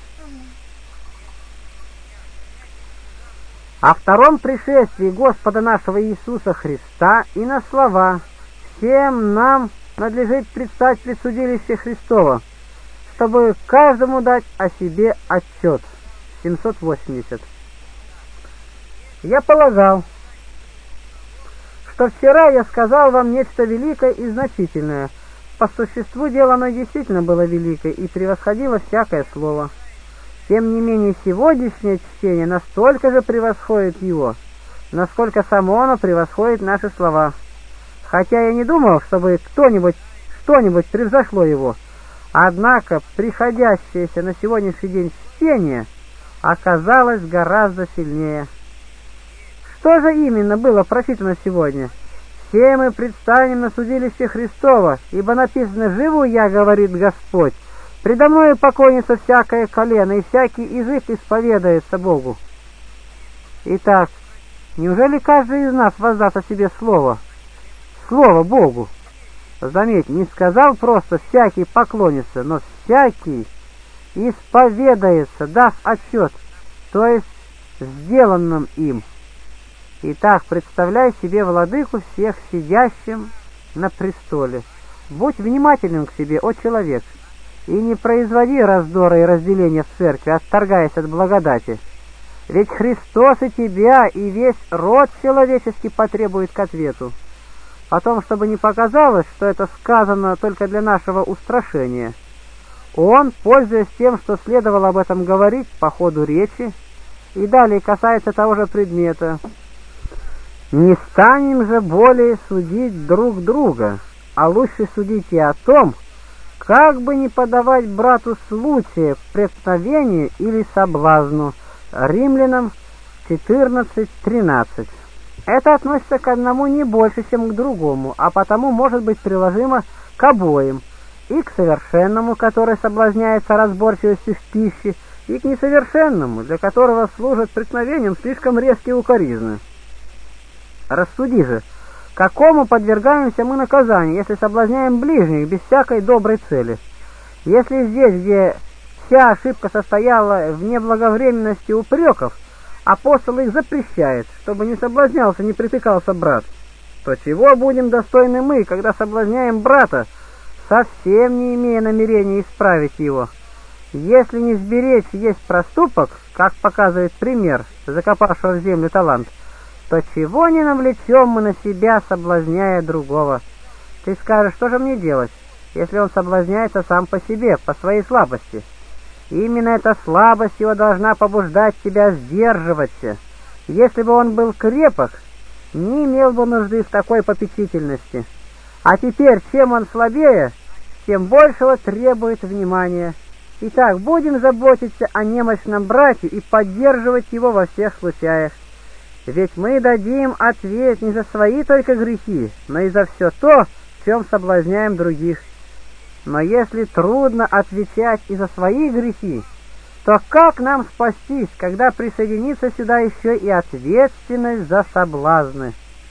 О втором пришествии Господа нашего Иисуса Христа и на слова: всем нам надлежит предстать пред судилище Христово, чтобы каждому дать о себе отчет. 780. Я полагал, что вчера я сказал вам нечто великое и значительное. По существу дела оно действительно было великое и превосходило всякое слово. Тем не менее, сегодняшнее чтение настолько же превосходит его, насколько само оно превосходит наши слова. Хотя я не думал, чтобы что-нибудь превзошло его, однако приходящееся на сегодняшний день чтение оказалось гораздо сильнее. Что же именно было прочитано сегодня? «Все мы предстанем на судилище Христово, ибо написано: живу я, говорит Господь, предо мною поклонится всякое колено, и всякий язык исповедается Богу». Итак, неужели каждый из нас воздаст о себе слово Богу? Заметь, не сказал просто «всякий поклонится», но «всякий исповедается», даст отчет, то есть сделанным им. Итак, представляй себе владыку всех сидящим на престоле. Будь внимателен к себе, о человек, и не производи раздора и разделения в церкви, отторгаясь от благодати. Ведь Христос и тебя, и весь род человеческий потребует к ответу. Потом, чтобы не показалось, что это сказано только для нашего устрашения, он, пользуясь тем, что следовало об этом говорить по ходу речи, и далее касается того же предмета: «Не станем же более судить друг друга, а лучше судите о том, как бы не подавать брату случая к преткновению или соблазну». Римлянам 14:13. Это относится к одному не больше, чем к другому, а потому может быть приложимо к обоим: и к совершенному, который соблазняется разборчивостью в пище, и к несовершенному, для которого служат преткновением слишком резкие укоризны. Рассуди же, какому подвергаемся мы наказанию, если соблазняем ближних без всякой доброй цели? Если здесь, где вся ошибка состояла в неблаговременности упреков, апостол их запрещает, чтобы не соблазнялся, не притыкался брат, то чего будем достойны мы, когда соблазняем брата, совсем не имея намерения исправить его? Если не сберечь есть проступок, как показывает пример закопавшего в землю талант, то чего не навлечем мы на себя, соблазняя другого? Ты скажешь, что же мне делать, если он соблазняется сам по себе, по своей слабости? Именно эта слабость его должна побуждать тебя сдерживаться. Если бы он был крепок, не имел бы нужды в такой попечительности. А теперь, чем он слабее, тем большего требует внимания. Итак, будем заботиться о немощном брате и поддерживать его во всех случаях. Ведь мы дадим ответ не за свои только грехи, но и за все то, в чем соблазняем других. Но если трудно отвечать и за свои грехи, то как нам спастись, когда присоединится сюда еще и ответственность за соблазны?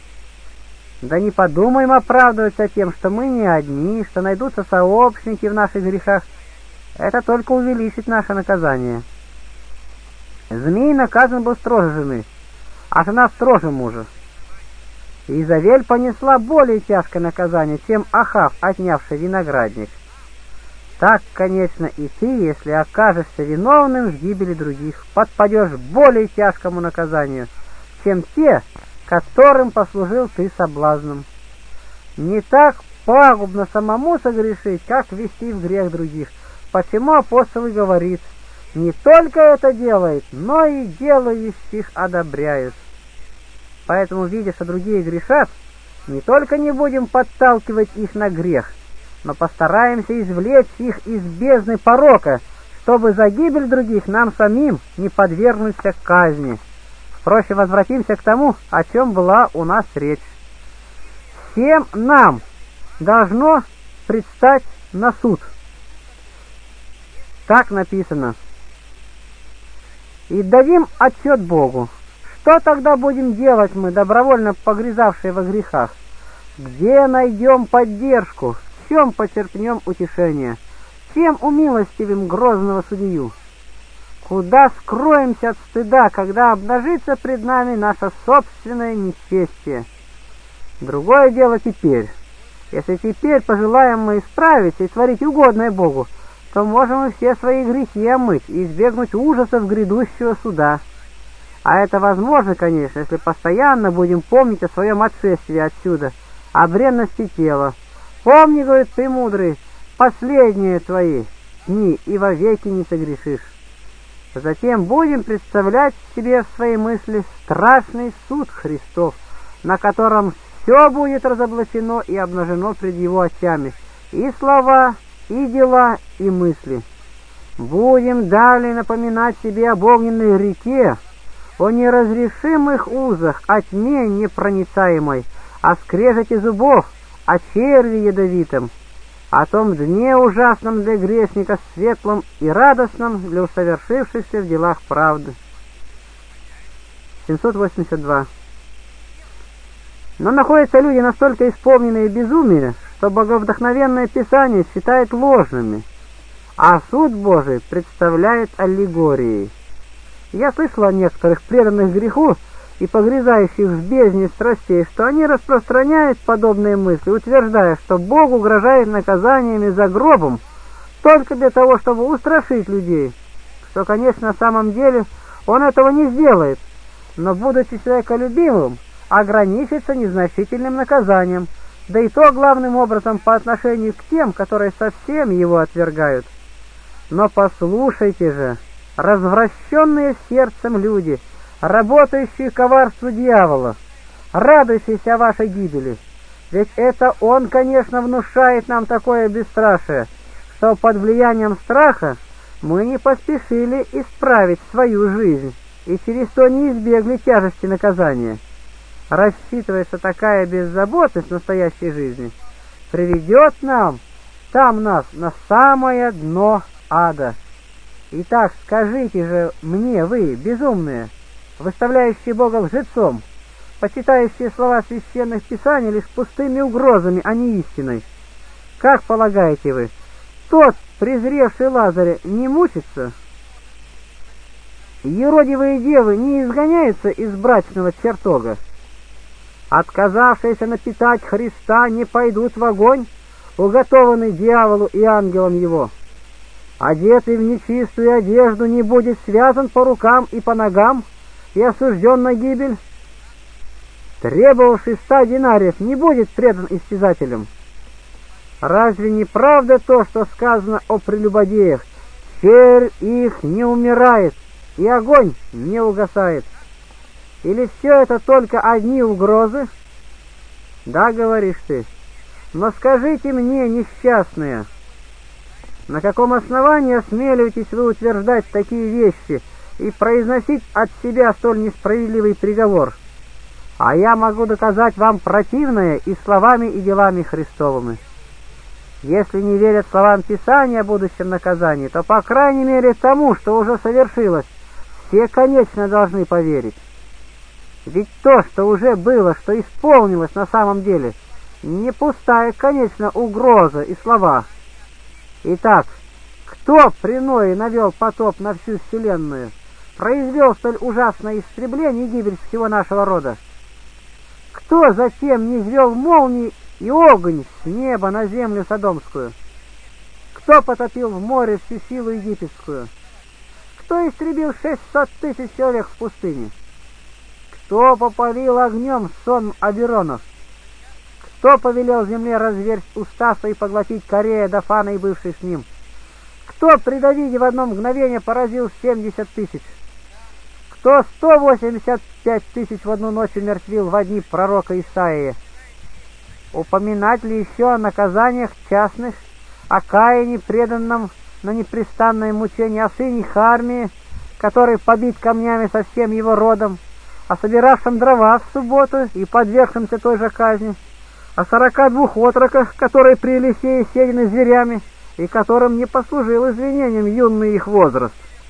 Да не подумаем оправдываться тем, что мы не одни, что найдутся сообщники в наших грехах. Это только увеличит наше наказание. Змей наказан был строже жены, а жена строже мужа. Изавель понесла более тяжкое наказание, чем Ахав, отнявший виноградник. Так, конечно, и ты, если окажешься виновным в гибели других, подпадешь более тяжкому наказанию, чем те, которым послужил ты соблазном. Не так пагубно самому согрешить, как ввести в грех других. Почему апостол и говорит: не только это делает, но и делающих одобряют. Поэтому, видя, что другие грешат, не только не будем подталкивать их на грех, но постараемся извлечь их из бездны порока, чтобы за гибель других нам самим не подвергнуться казни. Впрочем, возвратимся к тому, о чем была у нас речь. Всем нам должно предстать на суд. Так написано. И дадим отчет Богу. Что тогда будем делать мы, добровольно погрязавшие во грехах? Где найдем поддержку? В чем почерпнем утешение? Чем умилостивим грозного судью? Куда скроемся от стыда, когда обнажится пред нами наша собственная нечестие? Другое дело теперь. Если теперь пожелаем мы исправиться и творить угодное Богу, то можем и все свои грехи омыть и избегнуть ужасов грядущего суда. А это возможно, конечно, если постоянно будем помнить о своем отшествии отсюда, о бренности тела. Помни, говорит Премудрый, последние твои дни, и вовеки не согрешишь. Затем будем представлять себе в своей мысли страшный суд Христов, на котором все будет разоблачено и обнажено пред Его очами, и слова, и дела, и мысли. Будем далее напоминать себе об огненной реке, о неразрешимых узах, о тьме непроницаемой, о скрежете зубов, о черве ядовитом, о том дне ужасном для грешника, светлом и радостном для усовершившихся в делах правды. 782. Но находятся люди настолько исполненные безумия, что боговдохновенное Писание считает ложными, а суд Божий представляет аллегорией. Я слышал о некоторых преданных греху и погрязающих в бездне страстей, что они распространяют подобные мысли, утверждая, что Бог угрожает наказаниями за гробом только для того, чтобы устрашить людей, что, конечно, на самом деле Он этого не сделает, но, будучи человеколюбивым, ограничится незначительным наказанием, да и то главным образом по отношению к тем, которые совсем Его отвергают. Но послушайте же, развращенные сердцем люди, работающие коварству дьявола, радующиеся о вашей гибели, ведь это он, конечно, внушает нам такое бесстрашие, что под влиянием страха мы не поспешили исправить свою жизнь и через то не избегли тяжести наказания. Рассчитывая, что такая беззаботность настоящей жизни приведет нас на самое дно ада. Итак, скажите же мне, вы, безумные, выставляющие Бога лжецом, почитающие слова священных писаний лишь пустыми угрозами, а не истиной, как полагаете вы, тот, презревший Лазаря, не мучится? Юродивые девы не изгоняются из брачного чертога? Отказавшиеся напитать Христа не пойдут в огонь, уготованный дьяволу и ангелам его. Одетый в нечистую одежду не будет связан по рукам и по ногам и осужден на гибель. Требовавший 100 динариев не будет предан истязателям. Разве не правда то, что сказано о прелюбодеях? Червь их не умирает, и огонь не угасает. Или все это только одни угрозы? Да, говоришь ты, но скажите мне, несчастные, на каком основании осмеливаетесь вы утверждать такие вещи и произносить от себя столь несправедливый приговор? А я могу доказать вам противное и словами, и делами Христовыми. Если не верят словам Писания о будущем наказании, то, по крайней мере, тому, что уже совершилось, все, конечно, должны поверить. Ведь то, что уже было, что исполнилось на самом деле, не пустая, конечно, угроза и слова. Итак, кто при Ное навел потоп на всю вселенную? произвел столь ужасное истребление и гибель всего нашего рода? Кто затем не низвел молнии и огонь с неба на землю Содомскую? Кто потопил в море всю силу египетскую? Кто истребил 600 тысяч человек в пустыне? Кто попалил огнем сон Аберонов? Кто повелел земле разверзть уста свои и поглотить Корея, Дафана и бывших с ним? Кто при Давиде в одно мгновение поразил 70 тысяч? Кто 185 тысяч в одну ночь умертвил во дни пророка Исаии? Упоминать ли еще о наказаниях частных, о Каине, преданном на непрестанное мучение, о сыне Хармии, который побит камнями со всем его родом, о собиравшем дрова в субботу и подвергшемся той же казни, о 42 отроках, которые при Елисее съедены зверями, и которым не послужил извинением юный их возраст.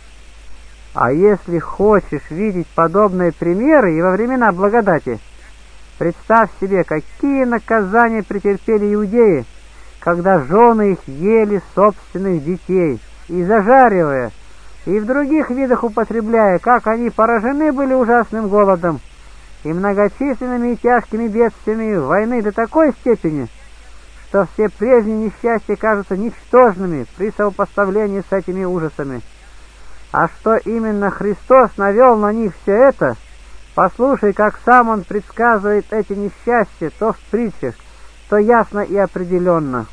А если хочешь видеть подобные примеры и во времена благодати, представь себе, какие наказания претерпели иудеи, когда жены их ели собственных детей, и зажаривая, и в других видах употребляя, как они поражены были ужасным голодом и многочисленными и тяжкими бедствиями войны до такой степени, что все прежние несчастья кажутся ничтожными при сопоставлении с этими ужасами. А что именно Христос навел на них все это, послушай, как сам Он предсказывает эти несчастья то в притчах, то ясно и определенно.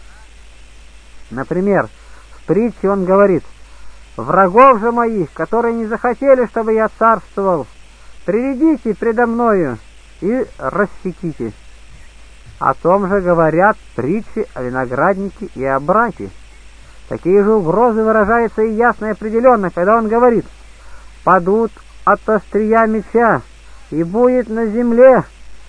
Например, в притче Он говорит: «Врагов же моих, которые не захотели, чтобы я царствовал, приведите предо мною и рассеките». О том же говорят притчи о винограднике и о браке. Такие же угрозы выражаются и ясно и определенно, когда Он говорит: «Падут от острия меча, и будет на земле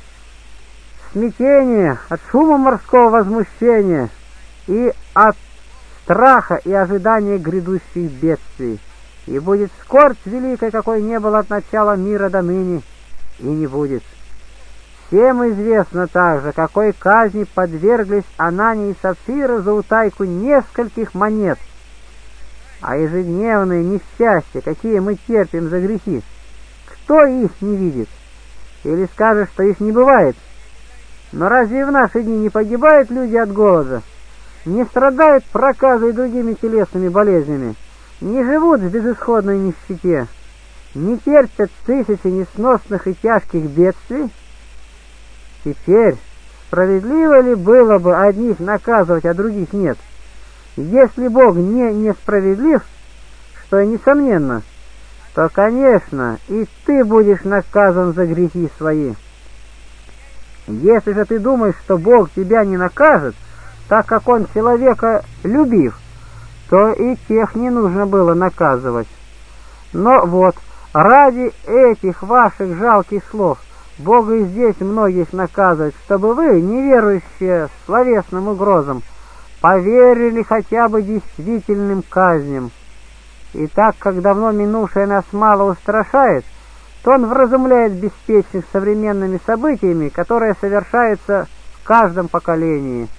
смятение от шума морского возмущения и от страха и ожидания грядущих бедствий, и будет скорбь великая, какой не было от начала мира до ныне, и не будет». Всем известно также, какой казни подверглись Анания и Сапфира за утайку нескольких монет. А ежедневные несчастья, какие мы терпим за грехи, кто их не видит? Или скажешь, что их не бывает? Но разве в наши дни не погибают люди от голода, не страдают проказой и другими телесными болезнями, не живут в безысходной нищете, не терпят тысячи несносных и тяжких бедствий? Теперь, справедливо ли было бы одних наказывать, а других нет? Если Бог не несправедлив, что и несомненно, то, конечно, и ты будешь наказан за грехи свои. Если же ты думаешь, что Бог тебя не накажет, так как Он человека любив, то и тех не нужно было наказывать. Но вот, ради этих ваших жалких слов Бог и здесь многих наказывает, чтобы вы, неверующие словесным угрозам, поверили хотя бы действительным казням. И так как давно минувшее нас мало устрашает, то Он вразумляет беспечных современными событиями, которые совершаются в каждом поколении.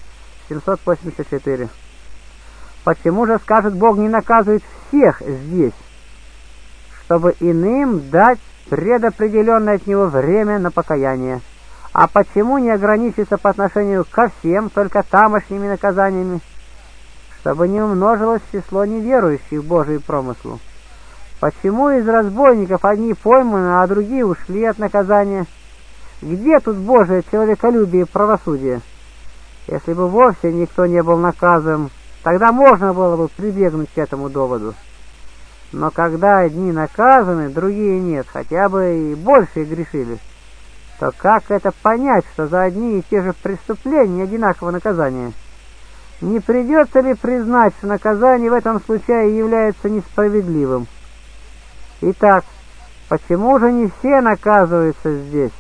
784. Почему же, скажет Бог, не наказывает всех здесь? Чтобы иным дать предопределенное от Него время на покаяние. А почему не ограничиться по отношению ко всем только тамошними наказаниями? Чтобы не умножилось число неверующих в Божий промыслу. Почему из разбойников одни пойманы, а другие ушли от наказания? Где тут Божие человеколюбие и правосудие? Если бы вовсе никто не был наказан, тогда можно было бы прибегнуть к этому доводу. Но когда одни наказаны, другие нет, хотя бы и больше грешили, то как это понять, что за одни и те же преступления одинаково наказание? Не придется ли признать, что наказание в этом случае является несправедливым? Итак, почему же не все наказываются здесь?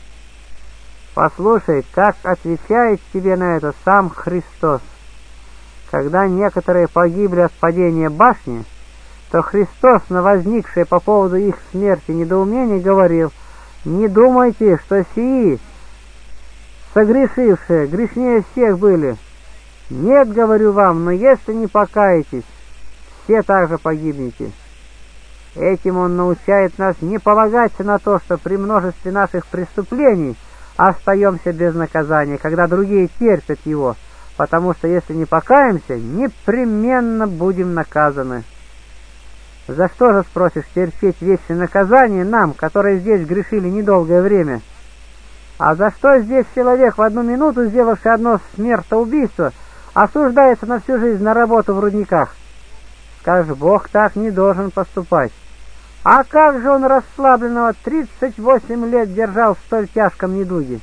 Послушай, как отвечает тебе на это сам Христос. Когда некоторые погибли от падения башни, то Христос на возникшее по поводу их смерти недоумение говорил: «Не думайте, что сии, согрешившие, грешнее всех были. Нет, говорю вам, но если не покаетесь, все также погибнете». Этим он научает нас не полагаться на то, что при множестве наших преступлений остаемся без наказания, когда другие терпят его, потому что если не покаемся, непременно будем наказаны. За что же, спросишь, терпеть вечное наказание нам, которые здесь грешили недолгое время? А за что здесь человек, в одну минуту сделавший одно смертоубийство, осуждается на всю жизнь на работу в рудниках? Скажешь, Бог так не должен поступать. А как же он расслабленного 38 лет держал в столь тяжком недуге?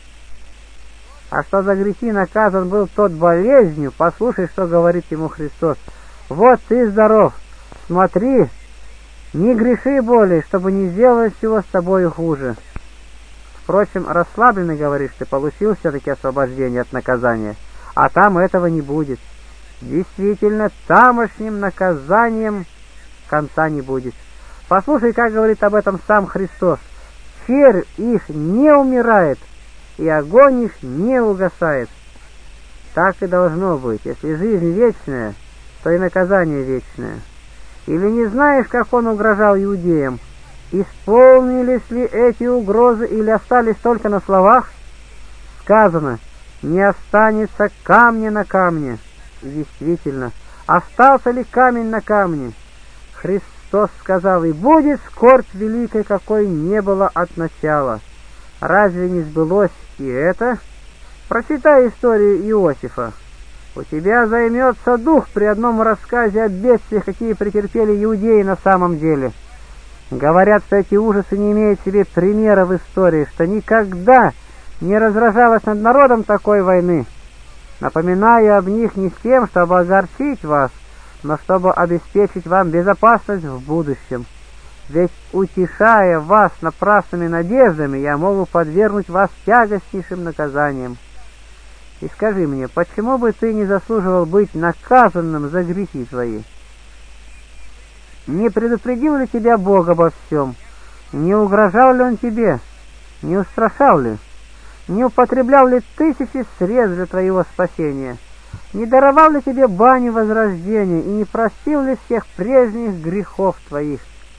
А что за грехи наказан был тот болезнью? Послушай, что говорит ему Христос. Вот ты здоров, смотри, не греши более, чтобы не сделать всего с тобою хуже. Впрочем, расслабленный, говоришь, ты получил все-таки освобождение от наказания, а там этого не будет. Действительно, тамошним наказанием конца не будет. Послушай, как говорит об этом сам Христос. Червь их не умирает, и огонь их не угасает. Так и должно быть. Если жизнь вечная, то и наказание вечное. Или не знаешь, как он угрожал иудеям? Исполнились ли эти угрозы или остались только на словах? Сказано, не останется камня на камне. И действительно, остался ли камень на камне? Христос сказал, и будет скорбь великой, какой не было от начала. Разве не сбылось и это? Прочитай историю Иосифа. У тебя займется дух при одном рассказе о бедствиях, какие претерпели иудеи на самом деле. Говорят, что эти ужасы не имеют себе примера в истории, что никогда не разражалось над народом такой войны. Напоминаю об них не с тем, чтобы огорчить вас, но чтобы обеспечить вам безопасность в будущем. Ведь, утешая вас напрасными надеждами, я могу подвергнуть вас тягостнейшим наказаниям. И скажи мне, почему бы ты не заслуживал быть наказанным за грехи твои? Не предупредил ли тебя Бог обо всем? Не угрожал ли Он тебе? Не устрашал ли? Не употреблял ли тысячи средств для твоего спасения? Не даровал ли тебе баню возрождения и не простил ли всех прежних грехов твоих?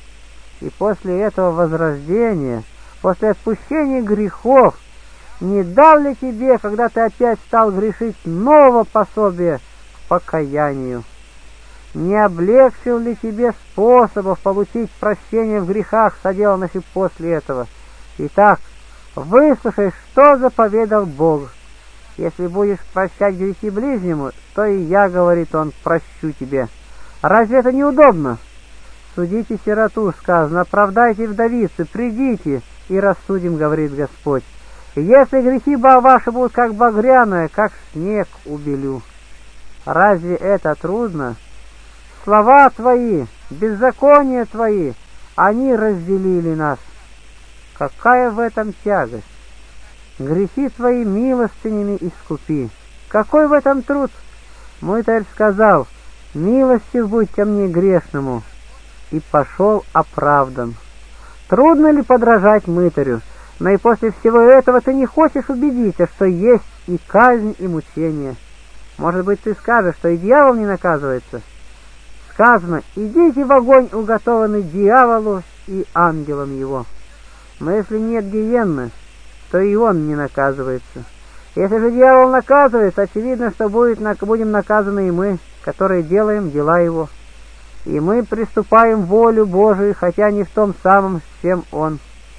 И после этого возрождения, после отпущения грехов, не дал ли тебе, когда ты опять стал грешить, нового пособия к покаянию? Не облегчил ли тебе способов получить прощение в грехах, соделанных и после этого? Итак, выслушай, что заповедал Бог. Если будешь прощать грехи ближнему, то и я, говорит Он, прощу тебе. Разве это неудобно? Судите сироту, сказано, оправдайте вдовицу, придите и рассудим, говорит Господь. И если грехи ваши будут как багряное, как снег убелю. Разве это трудно? Слова твои, беззакония твои, они разделили нас. Какая в этом тягость? Грехи твои милостынями искупи. Какой в этом труд? Мытарь сказал, милостив будь ко мне грешному, и пошел оправдан. Трудно ли подражать мытарю? Но и после всего этого ты не хочешь убедиться, что есть и казнь, и мучение. Может быть, ты скажешь, что и дьявол не наказывается? Сказано, идите в огонь, уготованный дьяволу и ангелам его. Но если нет гиенны, то и он не наказывается. Если же дьявол наказывается, очевидно, что будем наказаны и мы, которые делаем дела его. И мы приступаем волю Божию, хотя не в том самом, с чем он.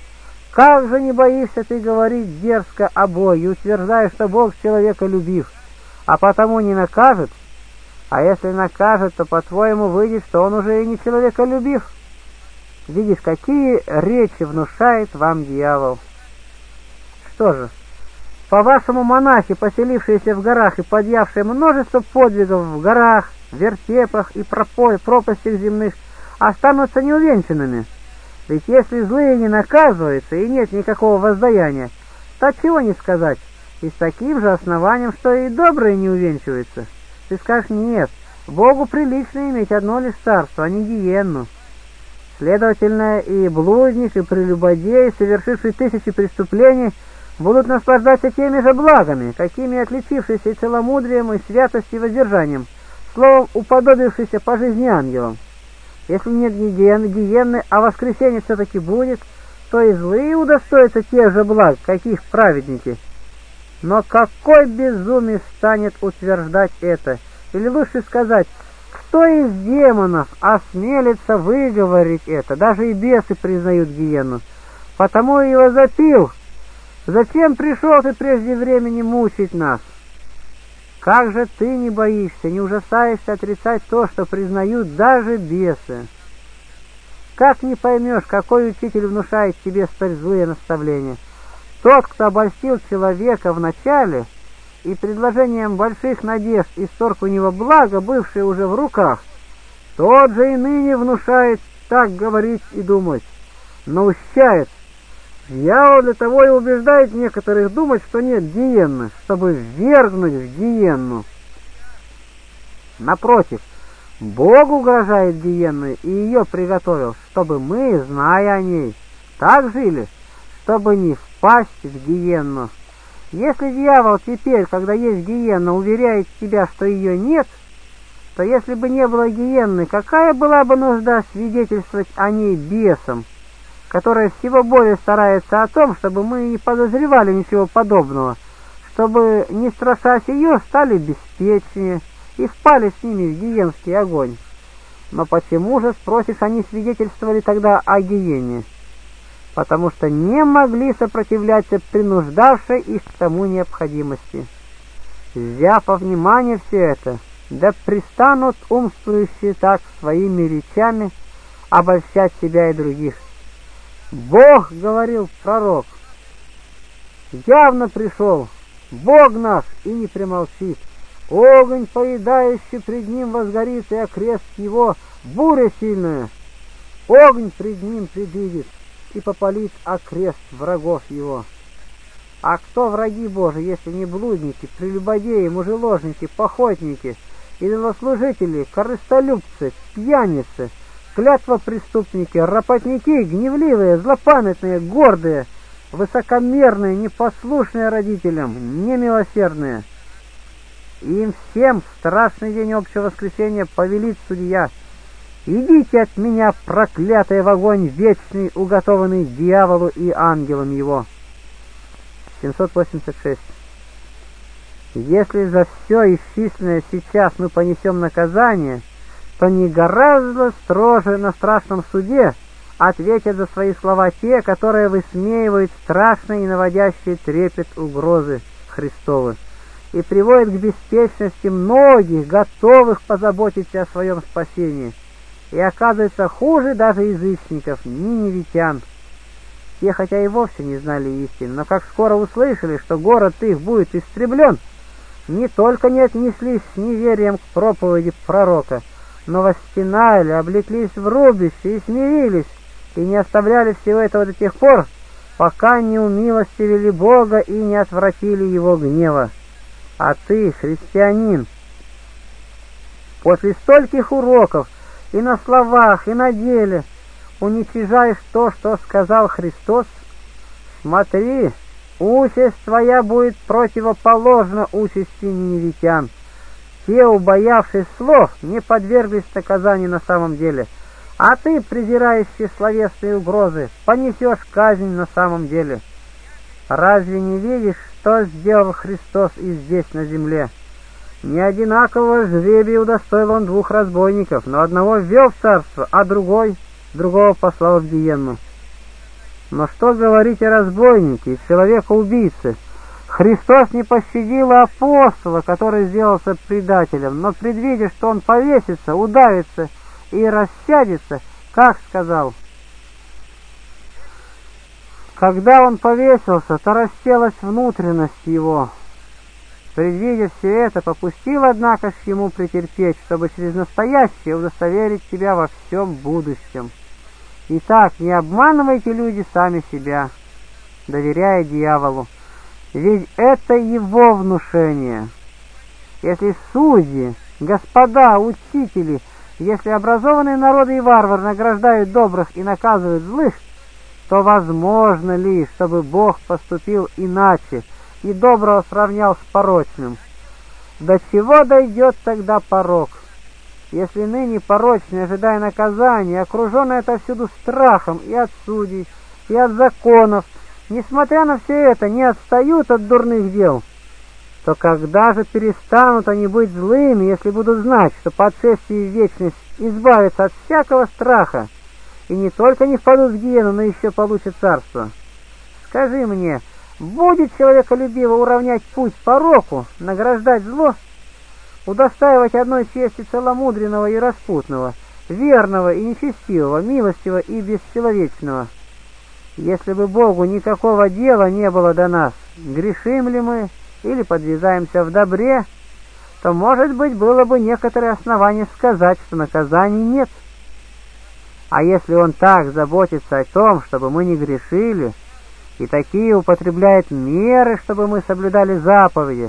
Как же не боишься ты говорить дерзко о Боге, утверждая, что Бог человека любив, а потому не накажет? А если накажет, то, по-твоему, выйдет, что он уже и не человеколюбив. Видишь, какие речи внушает вам дьявол. Что же, по-вашему, монахи, поселившиеся в горах и подъявшие множество подвигов в горах, вертепах и пропастях земных, останутся неувенчанными? Ведь если злые не наказываются и нет никакого воздаяния, то чего не сказать, и с таким же основанием, что и добрые не увенчиваются. Ты скажешь, нет, Богу прилично иметь одно лишь царство, а не гиенну. Следовательно, и блудник, и прелюбодей, совершивший тысячи преступлений, будут наслаждаться теми же благами, какими отличившиеся и целомудрием, и святостью, и воздержанием, словом, уподобившиеся по жизни ангелам. Если нет гиенны, а воскресенье все-таки будет, то и злые удостоятся тех же благ, каких праведники. Но какой безумец станет утверждать это? Или лучше сказать, кто из демонов осмелится выговорить это? Даже и бесы признают гиенну. Потому и возопил: «Зачем пришел ты прежде времени мучить нас?» Как же ты не боишься, не ужасаешься отрицать то, что признают даже бесы? Как не поймешь, какой учитель внушает тебе столь злые наставления? Тот, кто обольстил человека вначале и предложением больших надежд исторг у него благо, бывшее уже в руках, тот же и ныне внушает так говорить и думать, наущает. Дьявол для того и убеждает некоторых думать, что нет гиенны, чтобы ввергнуть в гиенну. Напротив, Бог угрожает гиенной и ее приготовил, чтобы мы, зная о ней, так жили, чтобы не впасть в гиенну. Если дьявол теперь, когда есть гиенна, уверяет тебя, что ее нет, то если бы не было гиенны, какая была бы нужда свидетельствовать о ней бесам, которая всего более старается о том, чтобы мы не подозревали ничего подобного, чтобы, не страшась ее, стали беспечнее и впали с ними в гиенский огонь. Но почему же, спросишь, они свидетельствовали тогда о гиене? Потому что не могли сопротивляться принуждавшей их к тому необходимости. Взяв во внимание все это, да пристанут умствующие так своими речами обольщать себя и других. Бог, говорил пророк, явно пришел, Бог наш, и не промолчит. Огонь, поедающий пред ним, возгорит, и окрест его буря сильная. Огонь пред ним предвидит и попалит окрест врагов его. А кто враги Божии, если не блудники, прелюбодеи, мужеложники, похотники, идолослужители, корыстолюбцы, пьяницы, клятвопреступники, ропотники, гневливые, злопамятные, гордые, высокомерные, непослушные родителям, немилосердные? Им всем в страшный день общего воскресения повелит судья: «Идите от меня, проклятые, в огонь вечный, уготованный дьяволу и ангелам его». 786. Если за все исчисленное сейчас мы понесем наказание, то не гораздо строже на страшном суде ответят за свои слова те, которые высмеивают страшные и наводящие трепет угрозы Христовы и приводят к беспечности многих, готовых позаботиться о своем спасении, и оказывается хуже даже язычников, ниневитян. Те, хотя и вовсе не знали истины, но как скоро услышали, что город их будет истреблен, не только не отнеслись с неверием к проповеди пророка, но восстенали, облеклись в рубище и смирились, и не оставляли всего этого до тех пор, пока не умилостивили Бога и не отвратили его гнева. А ты, христианин, после стольких уроков и на словах, и на деле уничижаешь то, что сказал Христос, смотри, участь твоя будет противоположна участи ниневитян. Те, убоявшись слов, не подверглись наказанию на самом деле, а ты, презирающий словесные угрозы, понесешь казнь на самом деле. Разве не видишь, что сделал Христос и здесь на земле? Не одинакового жребия удостоил он двух разбойников, но одного ввел в царство, а другого послал в гиенну. Но что говорить о разбойнике и человека-убийце? Христос не пощадил апостола, который сделался предателем, но, предвидя, что он повесится, удавится и рассядется, как сказал: «Когда он повесился, то расселась внутренность его». Предвидя все это, попустил, однако ж, ему претерпеть, чтобы через настоящее удостоверить себя во всем будущем. Итак, не обманывайте, люди, сами себя, доверяя дьяволу, ведь это его внушение. Если судьи, господа, учители, если образованные народы и варвары награждают добрых и наказывают злых, то возможно ли, чтобы Бог поступил иначе и доброго сравнял с порочным? До чего дойдет тогда порок? если ныне порочный, ожидая наказания, окруженный отовсюду страхом и от судей, и от законов, несмотря на все это, не отстают от дурных дел, то когда же перестанут они быть злыми, если будут знать, что по отшествии в вечность избавятся от всякого страха, и не только не впадут в гиену, но еще получат царство? Скажи мне, будет человеколюбиво уравнять путь пороку, награждать зло, удостаивать одной чести целомудренного и распутного, верного и нечестивого, милостивого и бесчеловечного? Если бы Богу никакого дела не было до нас, грешим ли мы или подвязаемся в добре, то, может быть, было бы некоторое основание сказать, что наказаний нет. А если Он так заботится о том, чтобы мы не грешили, и такие употребляет меры, чтобы мы соблюдали заповеди,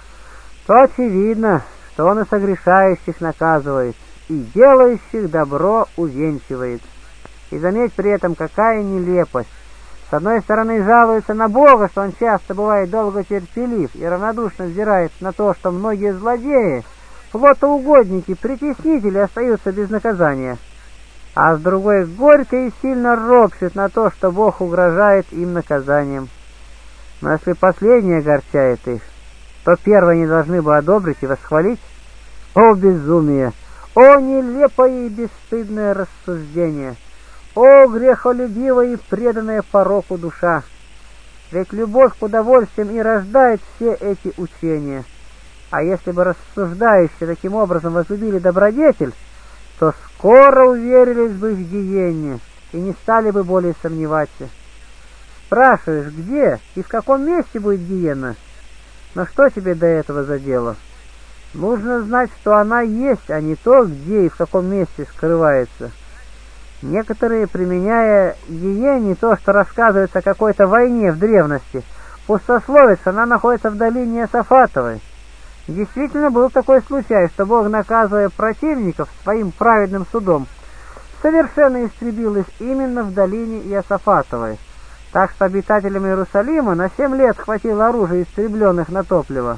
то очевидно, что Он и согрешающих наказывает, и делающих добро увенчивает. И заметь при этом, какая нелепость. С одной стороны, жалуется на Бога, что Он часто бывает долго терпелив и равнодушно взирает на то, что многие злодеи, плотоугодники, притеснители остаются без наказания. А с другой, горько и сильно ропщет на то, что Бог угрожает им наказанием. Но если последнее огорчает их, то первое не должны бы одобрить и восхвалить. О безумие! О нелепое и бесстыдное рассуждение! О грехолюбивая и преданная пороку душа! Ведь любовь к удовольствиям и рождает все эти учения. А если бы рассуждающие таким образом возлюбили добродетель, то скоро уверились бы в гиенне и не стали бы более сомневаться. Спрашиваешь, где и в каком месте будет гиенна? Но что тебе до этого за дело? Нужно знать, что она есть, а не то, где и в каком месте скрывается. Некоторые, применяя гиене то, что рассказывается о какой-то войне в древности, пустословят, что она находится в долине Иосафатовой. Действительно был такой случай, что Бог, наказывая противников своим праведным судом, совершенно истребил их именно в долине Иосафатовой, так что обитателям Иерусалима на 7 лет хватило оружия истребленных на топливо.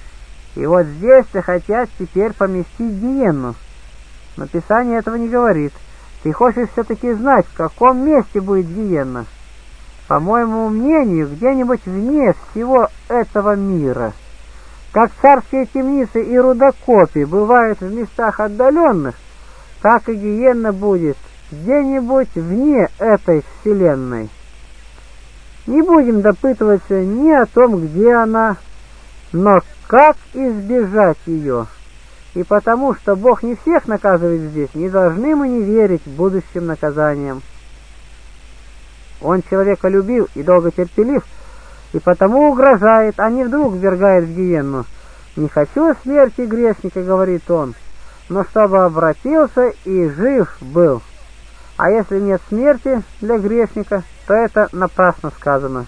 И вот здесь-то хотят теперь поместить гиенну. Но Писание этого не говорит. Ты хочешь все-таки знать, в каком месте будет гиенна? По моему мнению, где-нибудь вне всего этого мира. Как царские темницы и рудокопи бывают в местах отдаленных, так и гиенна будет где-нибудь вне этой вселенной. Не будем допытываться ни о том, где она, но как избежать ее. И потому, что Бог не всех наказывает здесь, не должны мы не верить будущим наказаниям. Он человеколюбив и долготерпелив, и потому угрожает, а не вдруг ввергает в гиенну. «Не хочу смерти грешника, — говорит он, — но чтобы обратился и жив был. А если нет смерти для грешника, то это напрасно сказано».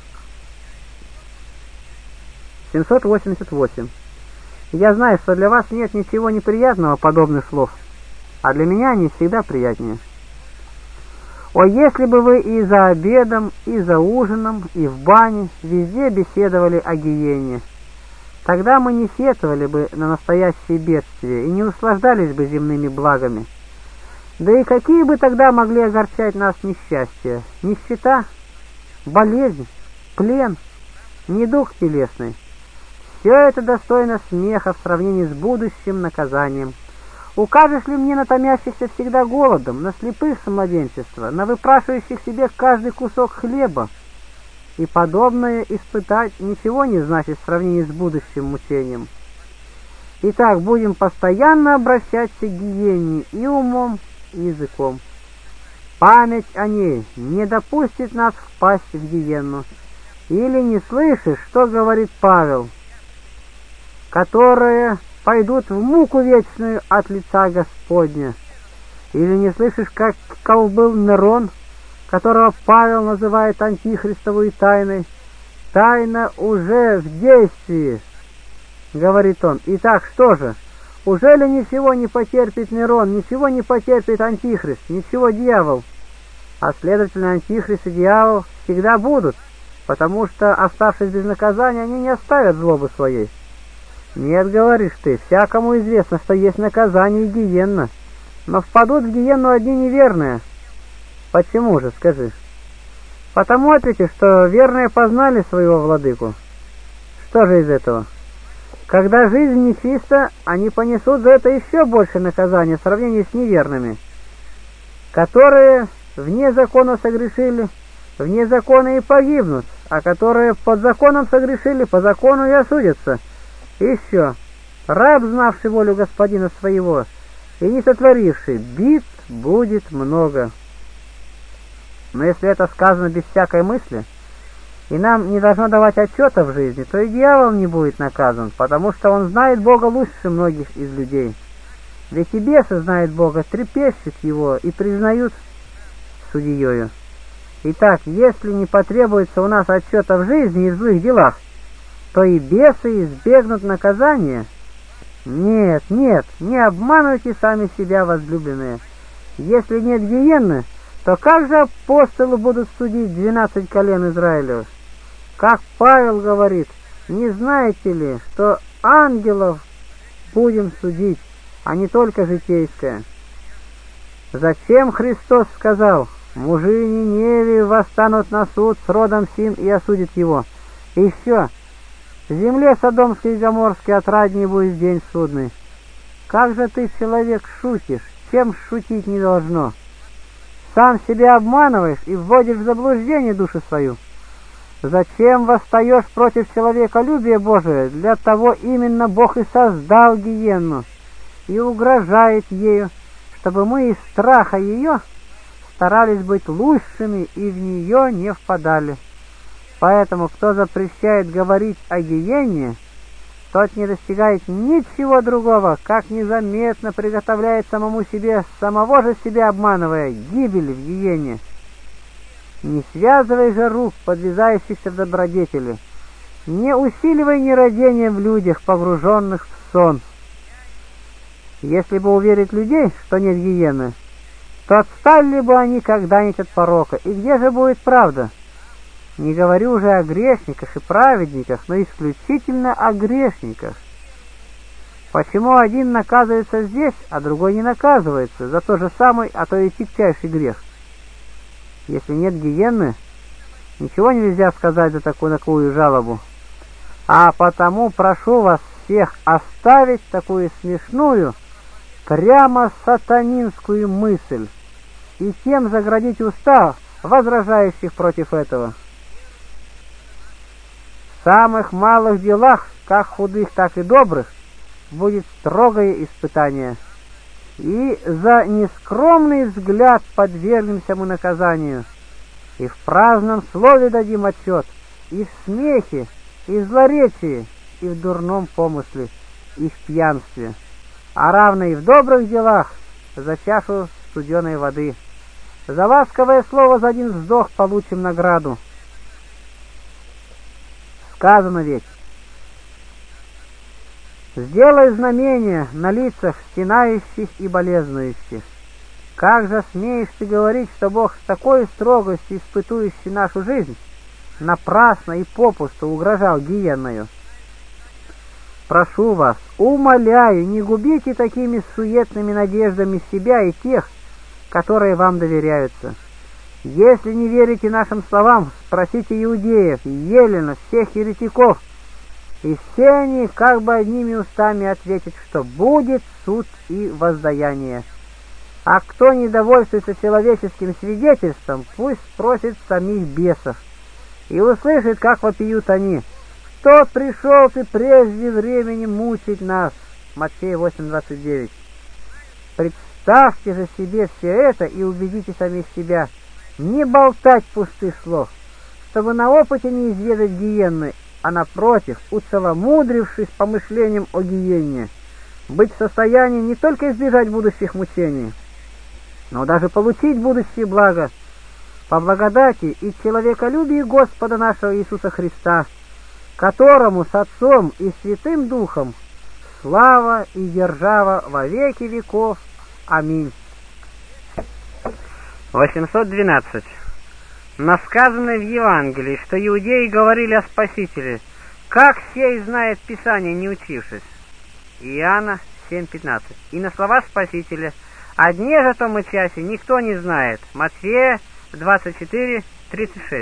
788. Я знаю, что для вас нет ничего неприятного подобных слов, а для меня они всегда приятнее. О, если бы вы и за обедом, и за ужином, и в бане везде беседовали о гиене, тогда мы не сетовали бы на настоящие бедствия и не услаждались бы земными благами. Да и какие бы тогда могли огорчать нас несчастья? Нищета, болезнь, плен, недуг телесный. Все это достойно смеха в сравнении с будущим наказанием. Укажешь ли мне на томящихся всегда голодом, на слепых с младенчества, на выпрашивающих себе каждый кусок хлеба? И подобное испытать ничего не значит в сравнении с будущим мучением. Итак, будем постоянно обращаться к гиене и умом, и языком. Память о ней не допустит нас впасть в гиенну. Или не слышишь, что говорит Павел, которые пойдут в муку вечную от лица Господня? Или не слышишь, каков был Нерон, которого Павел называет антихристовой тайной? Тайна уже в действии, говорит он. Итак, что же? Уже ли ничего не потерпит Нерон, ничего не потерпит антихрист, ничего дьявол? А следовательно, антихрист и дьявол всегда будут, потому что, оставшись без наказания, они не оставят злобы своей. Нет, говоришь ты, всякому известно, что есть наказание и гиенна, но впадут в гиенну одни неверные. Почему же, скажи? Потому, ответишь, что верные познали своего владыку. Что же из этого? Когда жизнь нечиста, они понесут за это еще больше наказания в сравнении с неверными, которые вне закона согрешили, вне закона и погибнут, а которые под законом согрешили, по закону и осудятся. И еще, раб, знавший волю господина своего и не сотворивший, бит будет много. Но если это сказано без всякой мысли, и нам не должно давать отчета в жизни, то и дьявол не будет наказан, потому что он знает Бога лучше многих из людей. Ведь и бесы знают Бога, трепещут его и признают судьею. Итак, если не потребуется у нас отчета в жизни и в злых делах, то и бесы избегнут наказания. Нет, нет, не обманывайте сами себя, возлюбленные. Если нет гиенны, то как же апостолы будут судить 12 колен Израилевых? Как Павел говорит, не знаете ли, что ангелов будем судить, а не только житейское? Зачем Христос сказал: мужи Ниневии восстанут на суд с родом сим и осудят его? И еще, в земле Содомской и Гоморской отрадней будет день судный. Как же ты, человек, шутишь? Чем шутить не должно? Сам себя обманываешь и вводишь в заблуждение душу свою. Зачем восстаешь против человеколюбия Божия? Для того именно Бог и создал гиенну и угрожает ею, чтобы мы из страха ее старались быть лучшими и в нее не впадали. Поэтому, кто запрещает говорить о гиенне, тот не достигает ничего другого, как незаметно приготовляет самому себе, самого же себя обманывая, гибель в гиенне. Не связывай же рук, подвязающихся в добродетели, не усиливай нерадение в людях, погруженных в сон. Если бы уверить людей, что нет гиены, то отстали бы они когда-нибудь от порока, и где же будет правда? Не говорю уже о грешниках и праведниках, но исключительно о грешниках. Почему один наказывается здесь, а другой не наказывается за тот же самый, а то и тягчайший грех? Если нет гиенны, ничего нельзя сказать за такую жалобу. А потому прошу вас всех оставить такую смешную, прямо сатанинскую мысль и тем заградить уста возражающих против этого. В самых малых делах, как худых, так и добрых, будет строгое испытание, и за нескромный взгляд подвергнемся мы наказанию, и в праздном слове дадим отчет, и в смехе, и в злоречии, и в дурном помысле, и в пьянстве, а равно и в добрых делах за чашу студеной воды. За ласковое слово за один вздох получим награду. Сказано ведь: сделай знамения на лицах стенающих и болезнующих. Как же смеешь ты говорить, что Бог с такой строгостью, испытующий нашу жизнь, напрасно и попусту угрожал гиенною? Прошу вас, умоляю, не губите такими суетными надеждами себя и тех, которые вам доверяются. Если не верите нашим словам, спросите иудеев, еленов, всех еретиков, и все они как бы одними устами ответят, что будет суд и воздаяние. А кто недовольствуется человеческим свидетельством, пусть спросит самих бесов, и услышит, как вопиют они: «Кто пришел ты прежде времени мучить нас?» Матфея 8:29. Представьте же себе все это и убедите самих себя не болтать пустых слов, чтобы на опыте не изведать гиенны, а напротив, уцеломудрившись помышлением о гиенне, быть в состоянии не только избежать будущих мучений, но даже получить будущее благо по благодати и человеколюбию Господа нашего Иисуса Христа, которому с Отцом и Святым Духом слава и держава во веки веков. Аминь. 812. Но сказано в Евангелии, что иудеи говорили о Спасителе: Как сей знает Писание, не учившись? Иоанна 7:15. И на слова Спасителя: «О дне же том и часе никто не знает». Матфея 24:36.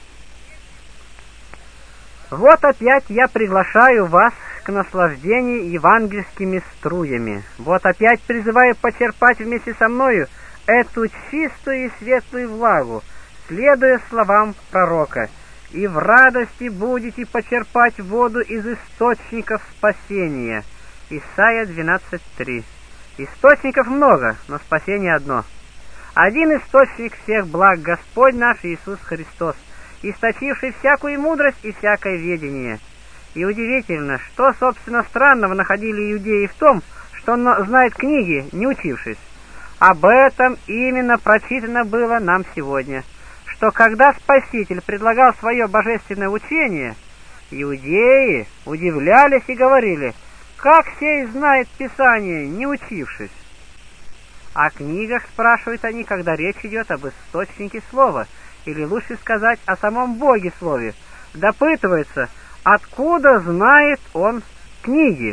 Вот опять я приглашаю вас к наслаждению евангельскими струями. Вот опять призываю почерпать вместе со мною эту чистую и светлую влагу, следуя словам пророка: «И в радости будете почерпать воду из источников спасения». Исайя 12:3. Источников много, но спасение одно. Один источник всех благ — Господь наш Иисус Христос, источивший всякую мудрость и всякое ведение. И удивительно, что, собственно, странного находили иудеи в том, что он знает книги, не учившись. Об этом именно прочитано было нам сегодня, что когда Спаситель предлагал свое божественное учение, иудеи удивлялись и говорили: «Как сей знает Писание, не учившись?» О книгах спрашивают они, когда речь идет об источнике слова, или лучше сказать, о самом Боге Слове. Допытывается, откуда знает он книги.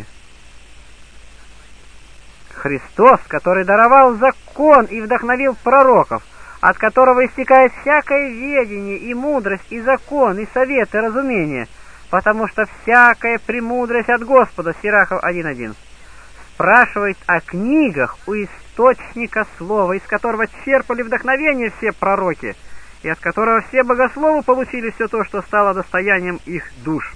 Христос, который даровал закон и вдохновил пророков, от которого истекает всякое ведение и мудрость, и закон, и совет, и разумение, потому что всякая премудрость от Господа, Сирахов 1:1, спрашивает о книгах у источника слова, из которого черпали вдохновение все пророки, и от которого все богословы получили все то, что стало достоянием их душ.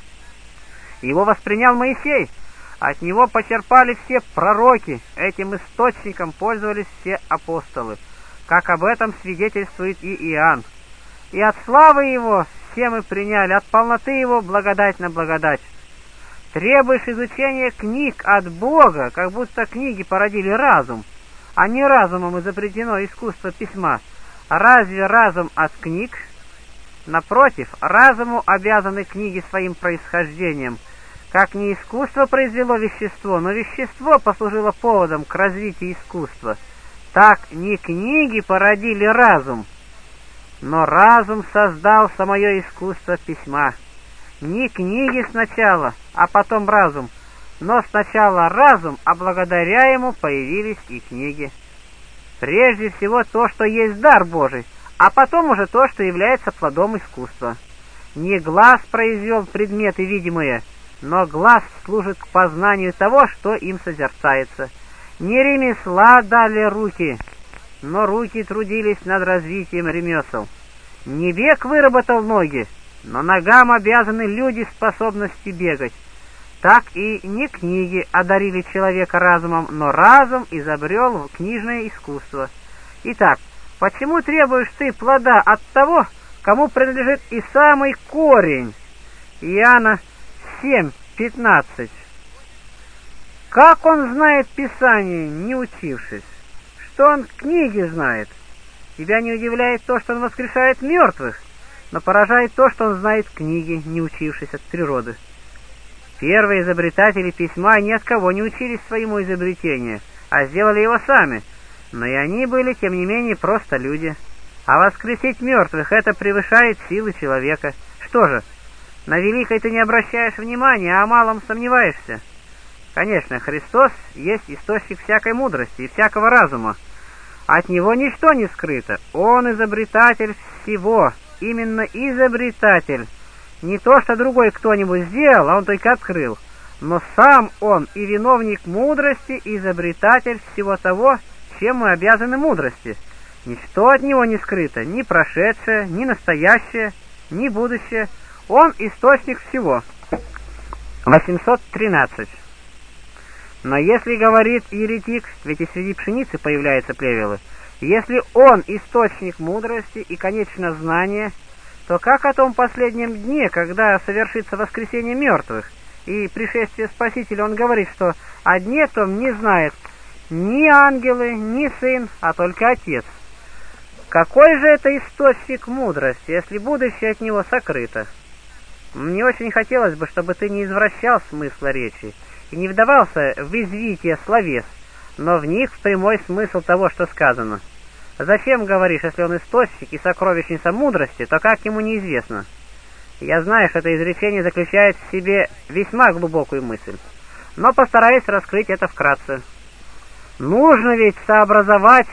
Его воспринял Моисей, от него почерпали все пророки, этим источником пользовались все апостолы, как об этом свидетельствует и Иоанн. И от славы его все мы приняли, от полноты его благодать на благодать. Требуешь изучения книг от Бога, как будто книги породили разум, а не разумом изобретено искусство письма. Разве разум от книг? Напротив, разуму обязаны книги своим происхождением. Как не искусство произвело вещество, но вещество послужило поводом к развитию искусства, так не книги породили разум, но разум создал самое искусство письма. Не книги сначала, а потом разум, но сначала разум, а благодаря ему появились и книги. Прежде всего то, что есть дар Божий, а потом уже то, что является плодом искусства. Не глаз произвел предметы видимые, но глаз служит к познанию того, что им созерцается. Не ремесла дали руки, но руки трудились над развитием ремесел. Не бег выработал ноги, но ногам обязаны люди способностью бегать. Так и не книги одарили человека разумом, но разум изобрел книжное искусство. Итак, почему требуешь ты плода от того, кому принадлежит и самый корень? Иоанна 7:15. Как он знает Писание, не учившись? Что он книги знает? Тебя не удивляет то, что он воскрешает мертвых, но поражает то, что он знает книги, не учившись от природы. Первые изобретатели письма ни от кого не учились своему изобретению, а сделали его сами, но и они были, тем не менее, просто люди. А воскресить мертвых — это превышает силы человека. Что же, на великое ты не обращаешь внимания, а о малом сомневаешься? Конечно, Христос есть источник всякой мудрости и всякого разума. От него ничто не скрыто. Он изобретатель всего, именно изобретатель. Не то, что другой кто-нибудь сделал, а он только открыл. Но сам он и виновник мудрости, и изобретатель всего того, чем мы обязаны мудрости. Ничто от него не скрыто, ни прошедшее, ни настоящее, ни будущее. Он источник всего. 813. Но если говорит еретик, ведь и среди пшеницы появляются плевелы, если он источник мудрости и, конечно, знания, то как о том последнем дне, когда совершится воскресение мертвых и пришествие Спасителя, он говорит, что о дне том не знает ни ангелы, ни сын, а только Отец? Какой же это источник мудрости, если будущее от него сокрыто? Мне очень хотелось бы, чтобы ты не извращал смысла речи и не вдавался в извитие словес, но вник в прямой смысл того, что сказано. Зачем говоришь, если он источник и сокровищница мудрости, то как ему неизвестно? Я знаю, что это изречение заключает в себе весьма глубокую мысль, но постараюсь раскрыть это вкратце. Нужно ведь сообразовать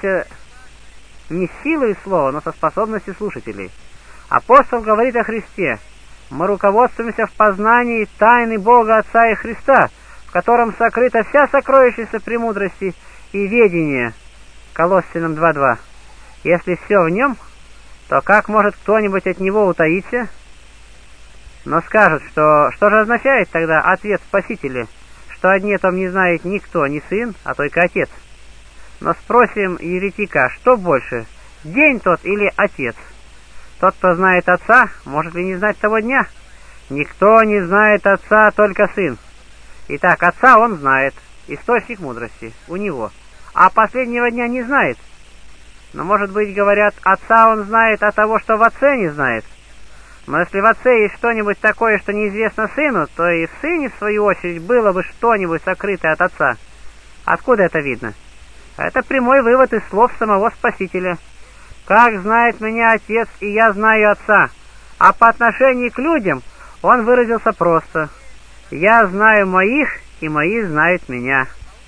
не силой слова, но со способностью слушателей. Апостол говорит о Христе: «Мы руководствуемся в познании тайны Бога Отца и Христа, в котором сокрыта вся сокровищница премудрости и ведения». Колоссянам 2:2. Если все в нем, то как может кто-нибудь от него утаиться? Но скажут, что же означает тогда ответ Спасителя, что о том не знает никто, ни Сын, а только Отец? Но спросим еретика, что больше, день тот или Отец? Тот, кто знает Отца, может ли не знать того дня? Никто не знает Отца, только Сын. Итак, Отца он знает, источник мудрости у него, а последнего дня не знает. Но, может быть, говорят, Отца он знает, а того, что в Отце не знает. Но если в Отце есть что-нибудь такое, что неизвестно Сыну, то и в Сыне, в свою очередь, было бы что-нибудь сокрытое от Отца. Откуда это видно? Это прямой вывод из слов самого Спасителя. «Как знает меня Отец, и я знаю Отца». А по отношению к людям он выразился просто: «Я знаю моих, и мои знают меня».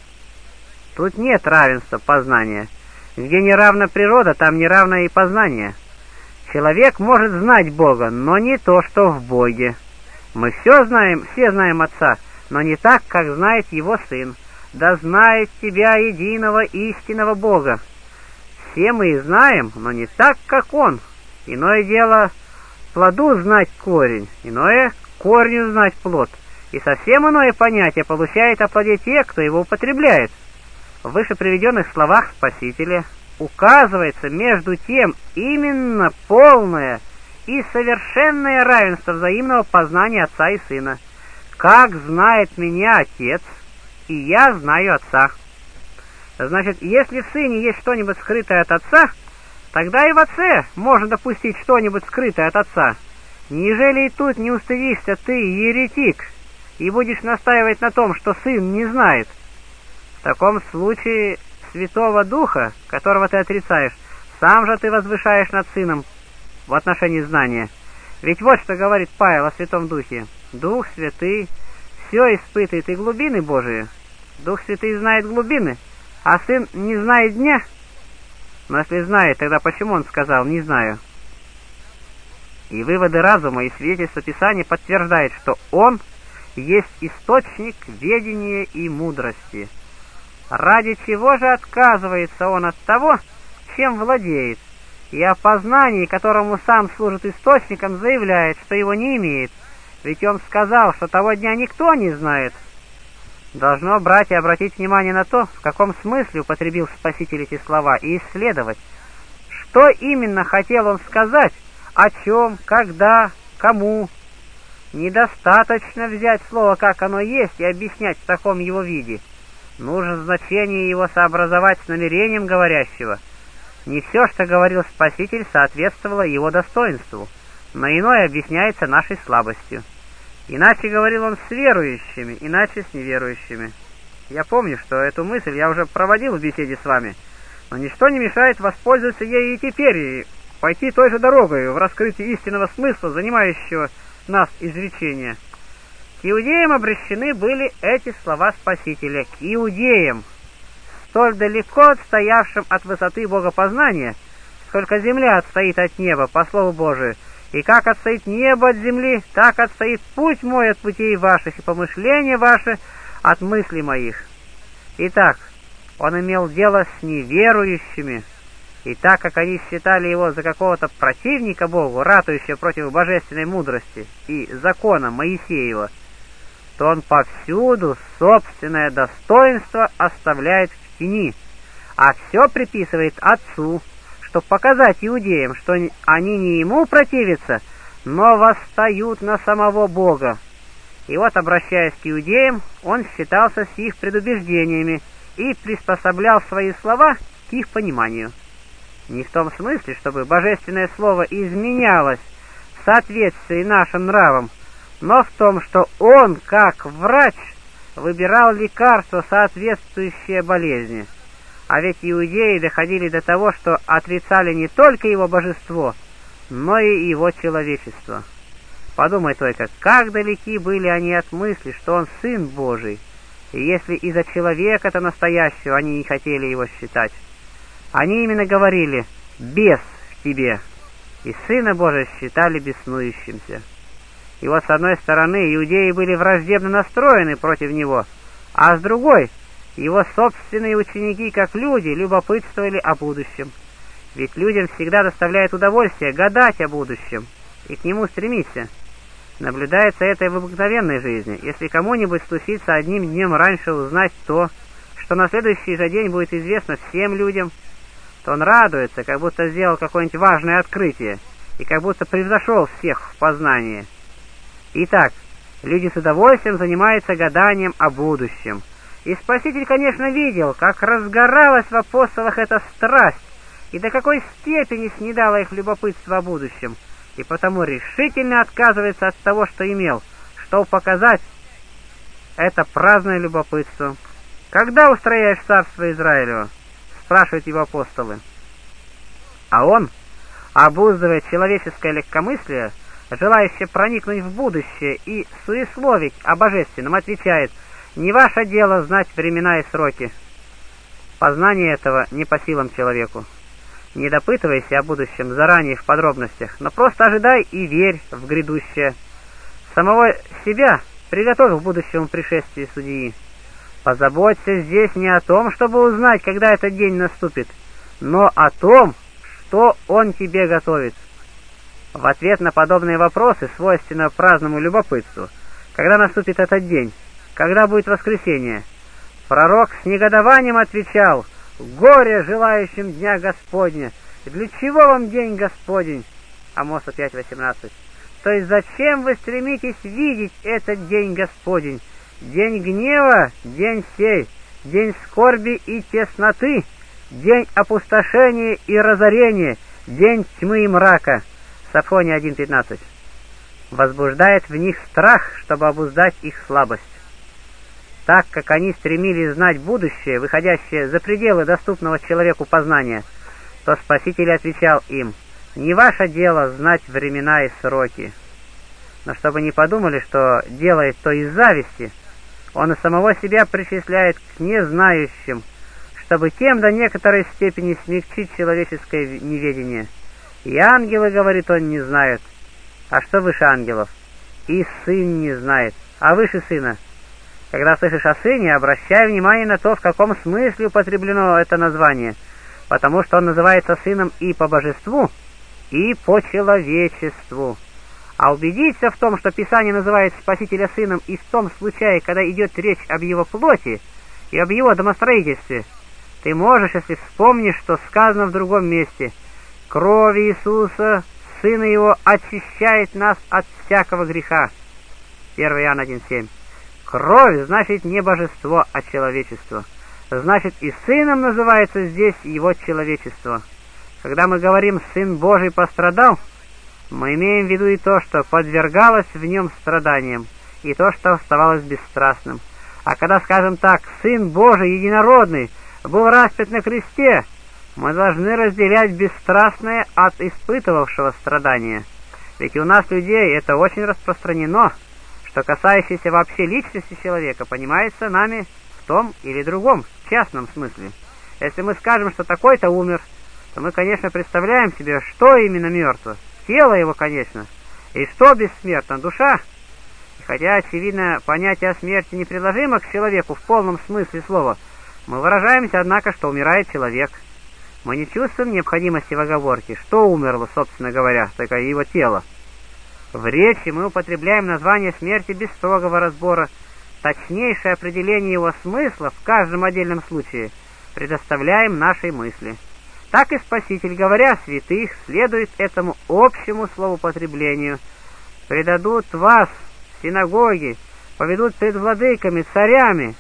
Тут нет равенства познания. Где не равна природа, там не равно и познание. Человек может знать Бога, но не то, что в Боге. Мы все знаем Отца, но не так, как знает Его Сын. «Да знает тебя единого истинного Бога». Все мы и знаем, но не так, как Он. Иное дело плоду знать корень, иное корню знать плод. И совсем иное понятие получает о плоде те, кто его употребляет. В выше приведенных словах Спасителя указывается между тем именно полное и совершенное равенство взаимного познания Отца и Сына. «Как знает меня Отец, и я знаю Отца». Значит, если в Сыне есть что-нибудь скрытое от Отца, тогда и в Отце можно допустить что-нибудь скрытое от Отца. Нежели и тут не устыдишься ты, еретик, и будешь настаивать на том, что Сын не знает? В таком случае Святого Духа, которого ты отрицаешь, сам же ты возвышаешь над Сыном в отношении знания. Ведь вот что говорит Павел о Святом Духе: «Дух Святый все испытывает и глубины Божии». Дух Святый знает глубины, а Сын не знает дня. Но если знает, тогда почему он сказал «не знаю»? И выводы разума и свидетельства Писания подтверждают, что Он есть источник ведения и мудрости. Ради чего же отказывается Он от того, чем владеет, и о познании, которому сам служит источником, заявляет, что его не имеет, ведь Он сказал, что того дня никто не знает? Должно, братья, обратить внимание на то, в каком смысле употребил Спаситель эти слова, и исследовать, что именно хотел Он сказать, о чем, когда, кому. Недостаточно взять слово, как оно есть, и объяснять в таком его виде. Нужно значение его сообразовать с намерением говорящего. Не все, что говорил Спаситель, соответствовало его достоинству, но иное объясняется нашей слабостью. Иначе говорил он с верующими, иначе с неверующими. Я помню, что эту мысль я уже проводил в беседе с вами, но ничто не мешает воспользоваться ею и теперь, и пойти той же дорогой в раскрытии истинного смысла, занимающего нас изречения. К иудеям обращены были эти слова Спасителя. К иудеям, столь далеко отстоявшим от высоты богопознания, сколько земля отстоит от неба, по слову Божию. И как отстоит небо от земли, так отстоит путь мой от путей ваших, и помышления ваши от мыслей моих. Итак, он имел дело с неверующими, и так как они считали его за какого-то противника Богу, ратующего против божественной мудрости и закона Моисеева, то он повсюду собственное достоинство оставляет в тени, а все приписывает Отцу, чтобы показать иудеям, что они не ему противятся, но восстают на самого Бога. И вот, обращаясь к иудеям, он считался с их предубеждениями и приспособлял свои слова к их пониманию. Не в том смысле, чтобы божественное слово изменялось в соответствии нашим нравам, но в том, что он, как врач, выбирал лекарство, соответствующее болезни. А ведь иудеи доходили до того, что отрицали не только его божество, но и его человечество. Подумай только, как далеки были они от мысли, что он Сын Божий, и если из-за человека-то настоящего они не хотели его считать. Они именно говорили «бес в тебе», и Сына Божия считали беснующимся. И вот с одной стороны иудеи были враждебно настроены против него, а с другой его собственные ученики, как люди, любопытствовали о будущем. Ведь людям всегда доставляет удовольствие гадать о будущем и к нему стремиться. Наблюдается это и в обыкновенной жизни. Если кому-нибудь случится одним днем раньше узнать то, что на следующий же день будет известно всем людям, то он радуется, как будто сделал какое-нибудь важное открытие и как будто превзошел всех в познании. Итак, люди с удовольствием занимаются гаданием о будущем. И Спаситель, конечно, видел, как разгоралась в апостолах эта страсть, и до какой степени снедало их любопытство о будущем, и потому решительно отказывается от того, что имел, чтобы показать это праздное любопытство. «Когда устрояешь царство Израилева?» — спрашивают его апостолы. А он, обуздывая человеческое легкомыслие, желающее проникнуть в будущее и суесловить о божественном, отвечает: «Не ваше дело знать времена и сроки». Познание этого не по силам человеку. Не допытывайся о будущем заранее в подробностях, но просто ожидай и верь в грядущее. Самого себя приготовь к будущему пришествию судьи. Позаботься здесь не о том, чтобы узнать, когда этот день наступит, но о том, что он тебе готовит. В ответ на подобные вопросы, свойственно праздному любопытству, когда наступит этот день, когда будет воскресенье, пророк с негодованием отвечал: «Горе желающим дня Господня! Для чего вам день Господень?» Амоса 5:18. То есть зачем вы стремитесь видеть этот день Господень? День гнева, день сей, день скорби и тесноты, день опустошения и разорения, день тьмы и мрака. Софония 1:15. Возбуждает в них страх, чтобы обуздать их слабость. Так как они стремились знать будущее, выходящее за пределы доступного человеку познания, то Спаситель отвечал им: «Не ваше дело знать времена и сроки». Но чтобы не подумали, что делает то из зависти, он и самого себя причисляет к незнающим, чтобы тем до некоторой степени смягчить человеческое неведение. И ангелы, говорит он, не знают. А что выше ангелов? И сын не знает. А выше сына? Когда слышишь о сыне, обращай внимание на то, в каком смысле употреблено это название, потому что он называется сыном и по божеству, и по человечеству. А убедиться в том, что Писание называет Спасителя сыном и в том случае, когда идет речь об его плоти и об его домостроительстве, ты можешь, если вспомнишь, что сказано в другом месте: «Кровь Иисуса, Сына Его, очищает нас от всякого греха». 1 Иоанна 1:7. Кровь значит не божество, а человечество. Значит, и сыном называется здесь его человечество. Когда мы говорим «Сын Божий пострадал», мы имеем в виду и то, что подвергалось в нем страданиям, и то, что оставалось бесстрастным. А когда, скажем так, Сын Божий единородный был распят на кресте, мы должны разделять бесстрастное от испытывавшего страдания. Ведь у нас, людей, это очень распространено, что касающееся вообще личности человека понимается нами в том или другом, частном смысле. Если мы скажем, что такой-то умер, то мы, конечно, представляем себе, что именно мертво. Тело его, конечно. И что бессмертна? Душа. И хотя, очевидно, понятие о смерти неприложимо к человеку в полном смысле слова, мы выражаемся, однако, что умирает человек. Мы не чувствуем необходимости в оговорке, что умерло, собственно говоря, только его тело. В речи мы употребляем название смерти без строгого разбора. Точнейшее определение его смысла в каждом отдельном случае предоставляем нашей мысли. Так и Спаситель, говоря о святых, следует этому общему словоупотреблению. «Предадут вас в синагоги, поведут пред владыками, царями,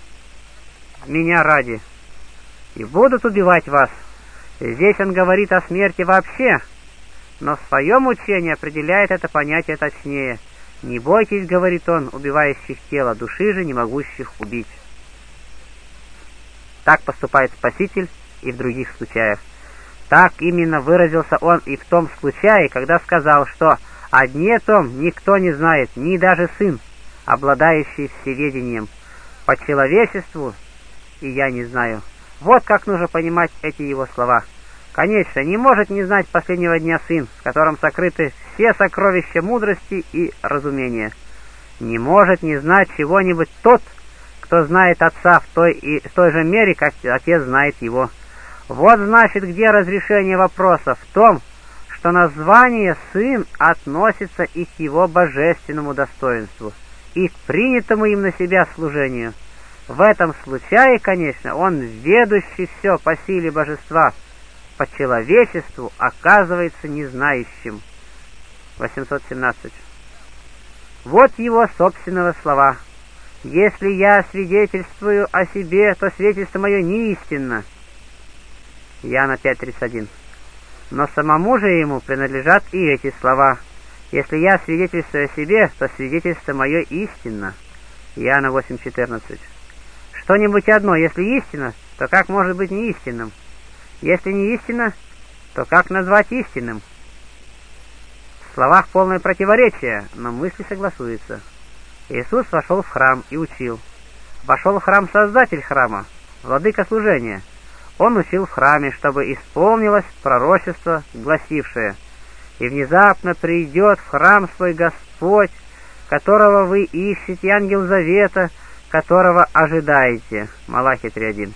меня ради, и будут убивать вас». Здесь он говорит о смерти вообще, но в своем учении определяет это понятие точнее. «Не бойтесь, — говорит он, — убивающих тело, души же не могущих убить». Так поступает Спаситель и в других случаях. Так именно выразился он и в том случае, когда сказал, что О дне том никто не знает, ни даже Сын, обладающий всеведением. По человечеству и я не знаю. Вот как нужно понимать эти его слова. Конечно, не может не знать последнего дня Сын, в котором сокрыты все сокровища мудрости и разумения. Не может не знать чего-нибудь тот, кто знает Отца в той же мере, как Отец знает Его. Вот значит, где разрешение вопроса: в том, что название «Сын» относится и к Его божественному достоинству, и к принятому им на себя служению. В этом случае, конечно, Он, ведущий все по силе божества, по человечеству оказывается незнающим. 817. Вот его собственного слова: «Если я свидетельствую о себе, то свидетельство мое не истинно». Иоанна 5:31. Но самому же ему принадлежат и эти слова: «Если я свидетельствую о себе, то свидетельство мое истинно». Иоанна 8:14. Что-нибудь одно, если истинно, то как может быть неистинным? Если не истинно, то как назвать истинным? В словах полное противоречие, но мысли согласуются. Иисус вошел в храм и учил. Вошел в храм Создатель храма, Владыка служения. Он учил в храме, чтобы исполнилось пророчество, гласившее: «И внезапно придет в храм свой Господь, которого вы ищете, ангел завета, которого ожидаете». Малахия 3:1.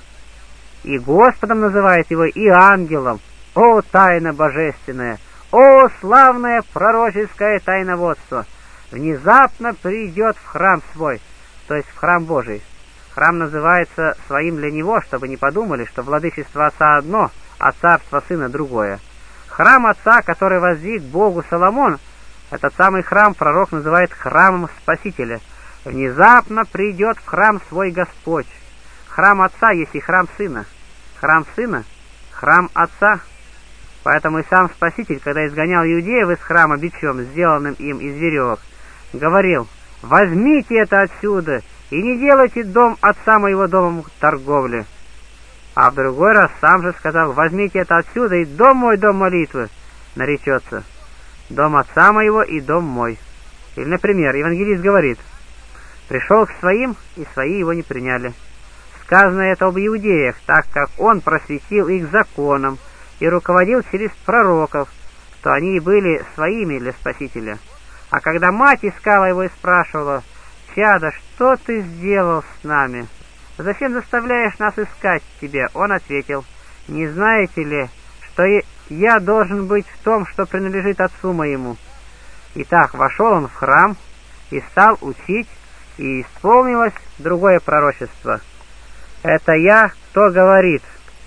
И Господом называет его, и ангелом. О, тайна божественная! О, славное пророческое тайноводство! Внезапно придет в храм свой, то есть в храм Божий. Храм называется своим для него, чтобы не подумали, что владычество Отца одно, а царство Сына другое. Храм Отца, который воздвиг Богу Соломон, этот самый храм пророк называет храмом Спасителя. Внезапно придет в храм свой Господь. Храм Отца есть и храм Сына. Храм Сына — храм Отца. Поэтому и сам Спаситель, когда изгонял иудеев из храма бичом, сделанным им из веревок, говорил: «Возьмите это отсюда и не делайте дом Отца моего домом торговли». А в другой раз сам же сказал: «Возьмите это отсюда, и дом мой, дом молитвы, наречется. Дом Отца моего и дом мой». Или, например, евангелист говорит: «Пришел к своим, и свои его не приняли». Сказано это об иудеях, так как он просветил их законом и руководил через пророков, что они и были своими для Спасителя. А когда мать искала его и спрашивала: «Чадо, что ты сделал с нами? Зачем заставляешь нас искать тебя?» Он ответил: «Не знаете ли, что я должен быть в том, что принадлежит Отцу моему?» Итак, вошел он в храм и стал учить, и исполнилось другое пророчество: «Это я, кто говорит».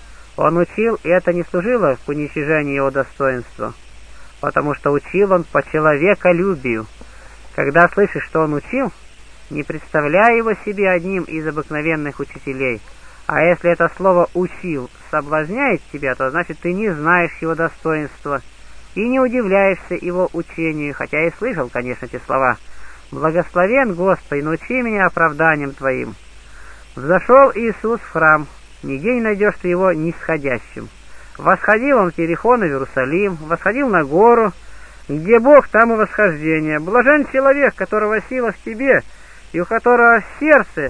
Он учил, и это не служило к уничижению его достоинства, потому что учил он по человеколюбию. Когда слышишь, что он учил, не представляй его себе одним из обыкновенных учителей. А если это слово «учил» соблазняет тебя, то значит ты не знаешь его достоинства и не удивляешься его учению, хотя и слышал, конечно, эти слова: «Благословен Господи, научи меня оправданием Твоим». Взошел Иисус в храм, нигде не найдешь ты его нисходящим. Восходил он в Иерихон и в Иерусалим, восходил на гору, где Бог, там и восхождение. Блажен человек, которого сила в тебе, и у которого в сердце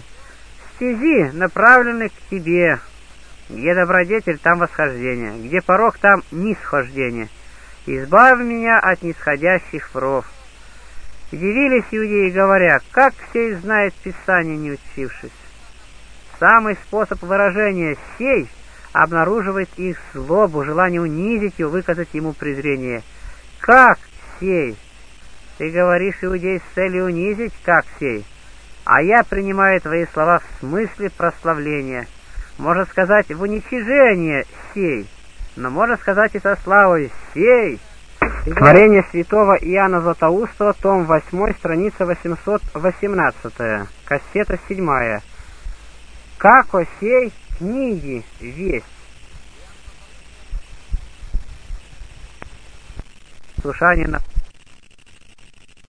стези направлены к тебе. Где добродетель, там восхождение, где порок, там нисхождение. Избавь меня от нисходящих воров. Удивились иудеи, говоря: «Как сей знает Писание, не учившись?» Самый способ выражения «сей» обнаруживает их злобу, желание унизить его, выказать ему презрение. «Как сей?» Ты говоришь, иудей, с целью унизить, как сей? А я принимаю твои слова в смысле прославления. Можно сказать в уничижение сей, но можно сказать и со славой сей. Творение святого Иоанна Златоустова, том 8, страница 818, кассета 7. Как о сей книги весть. Слушание на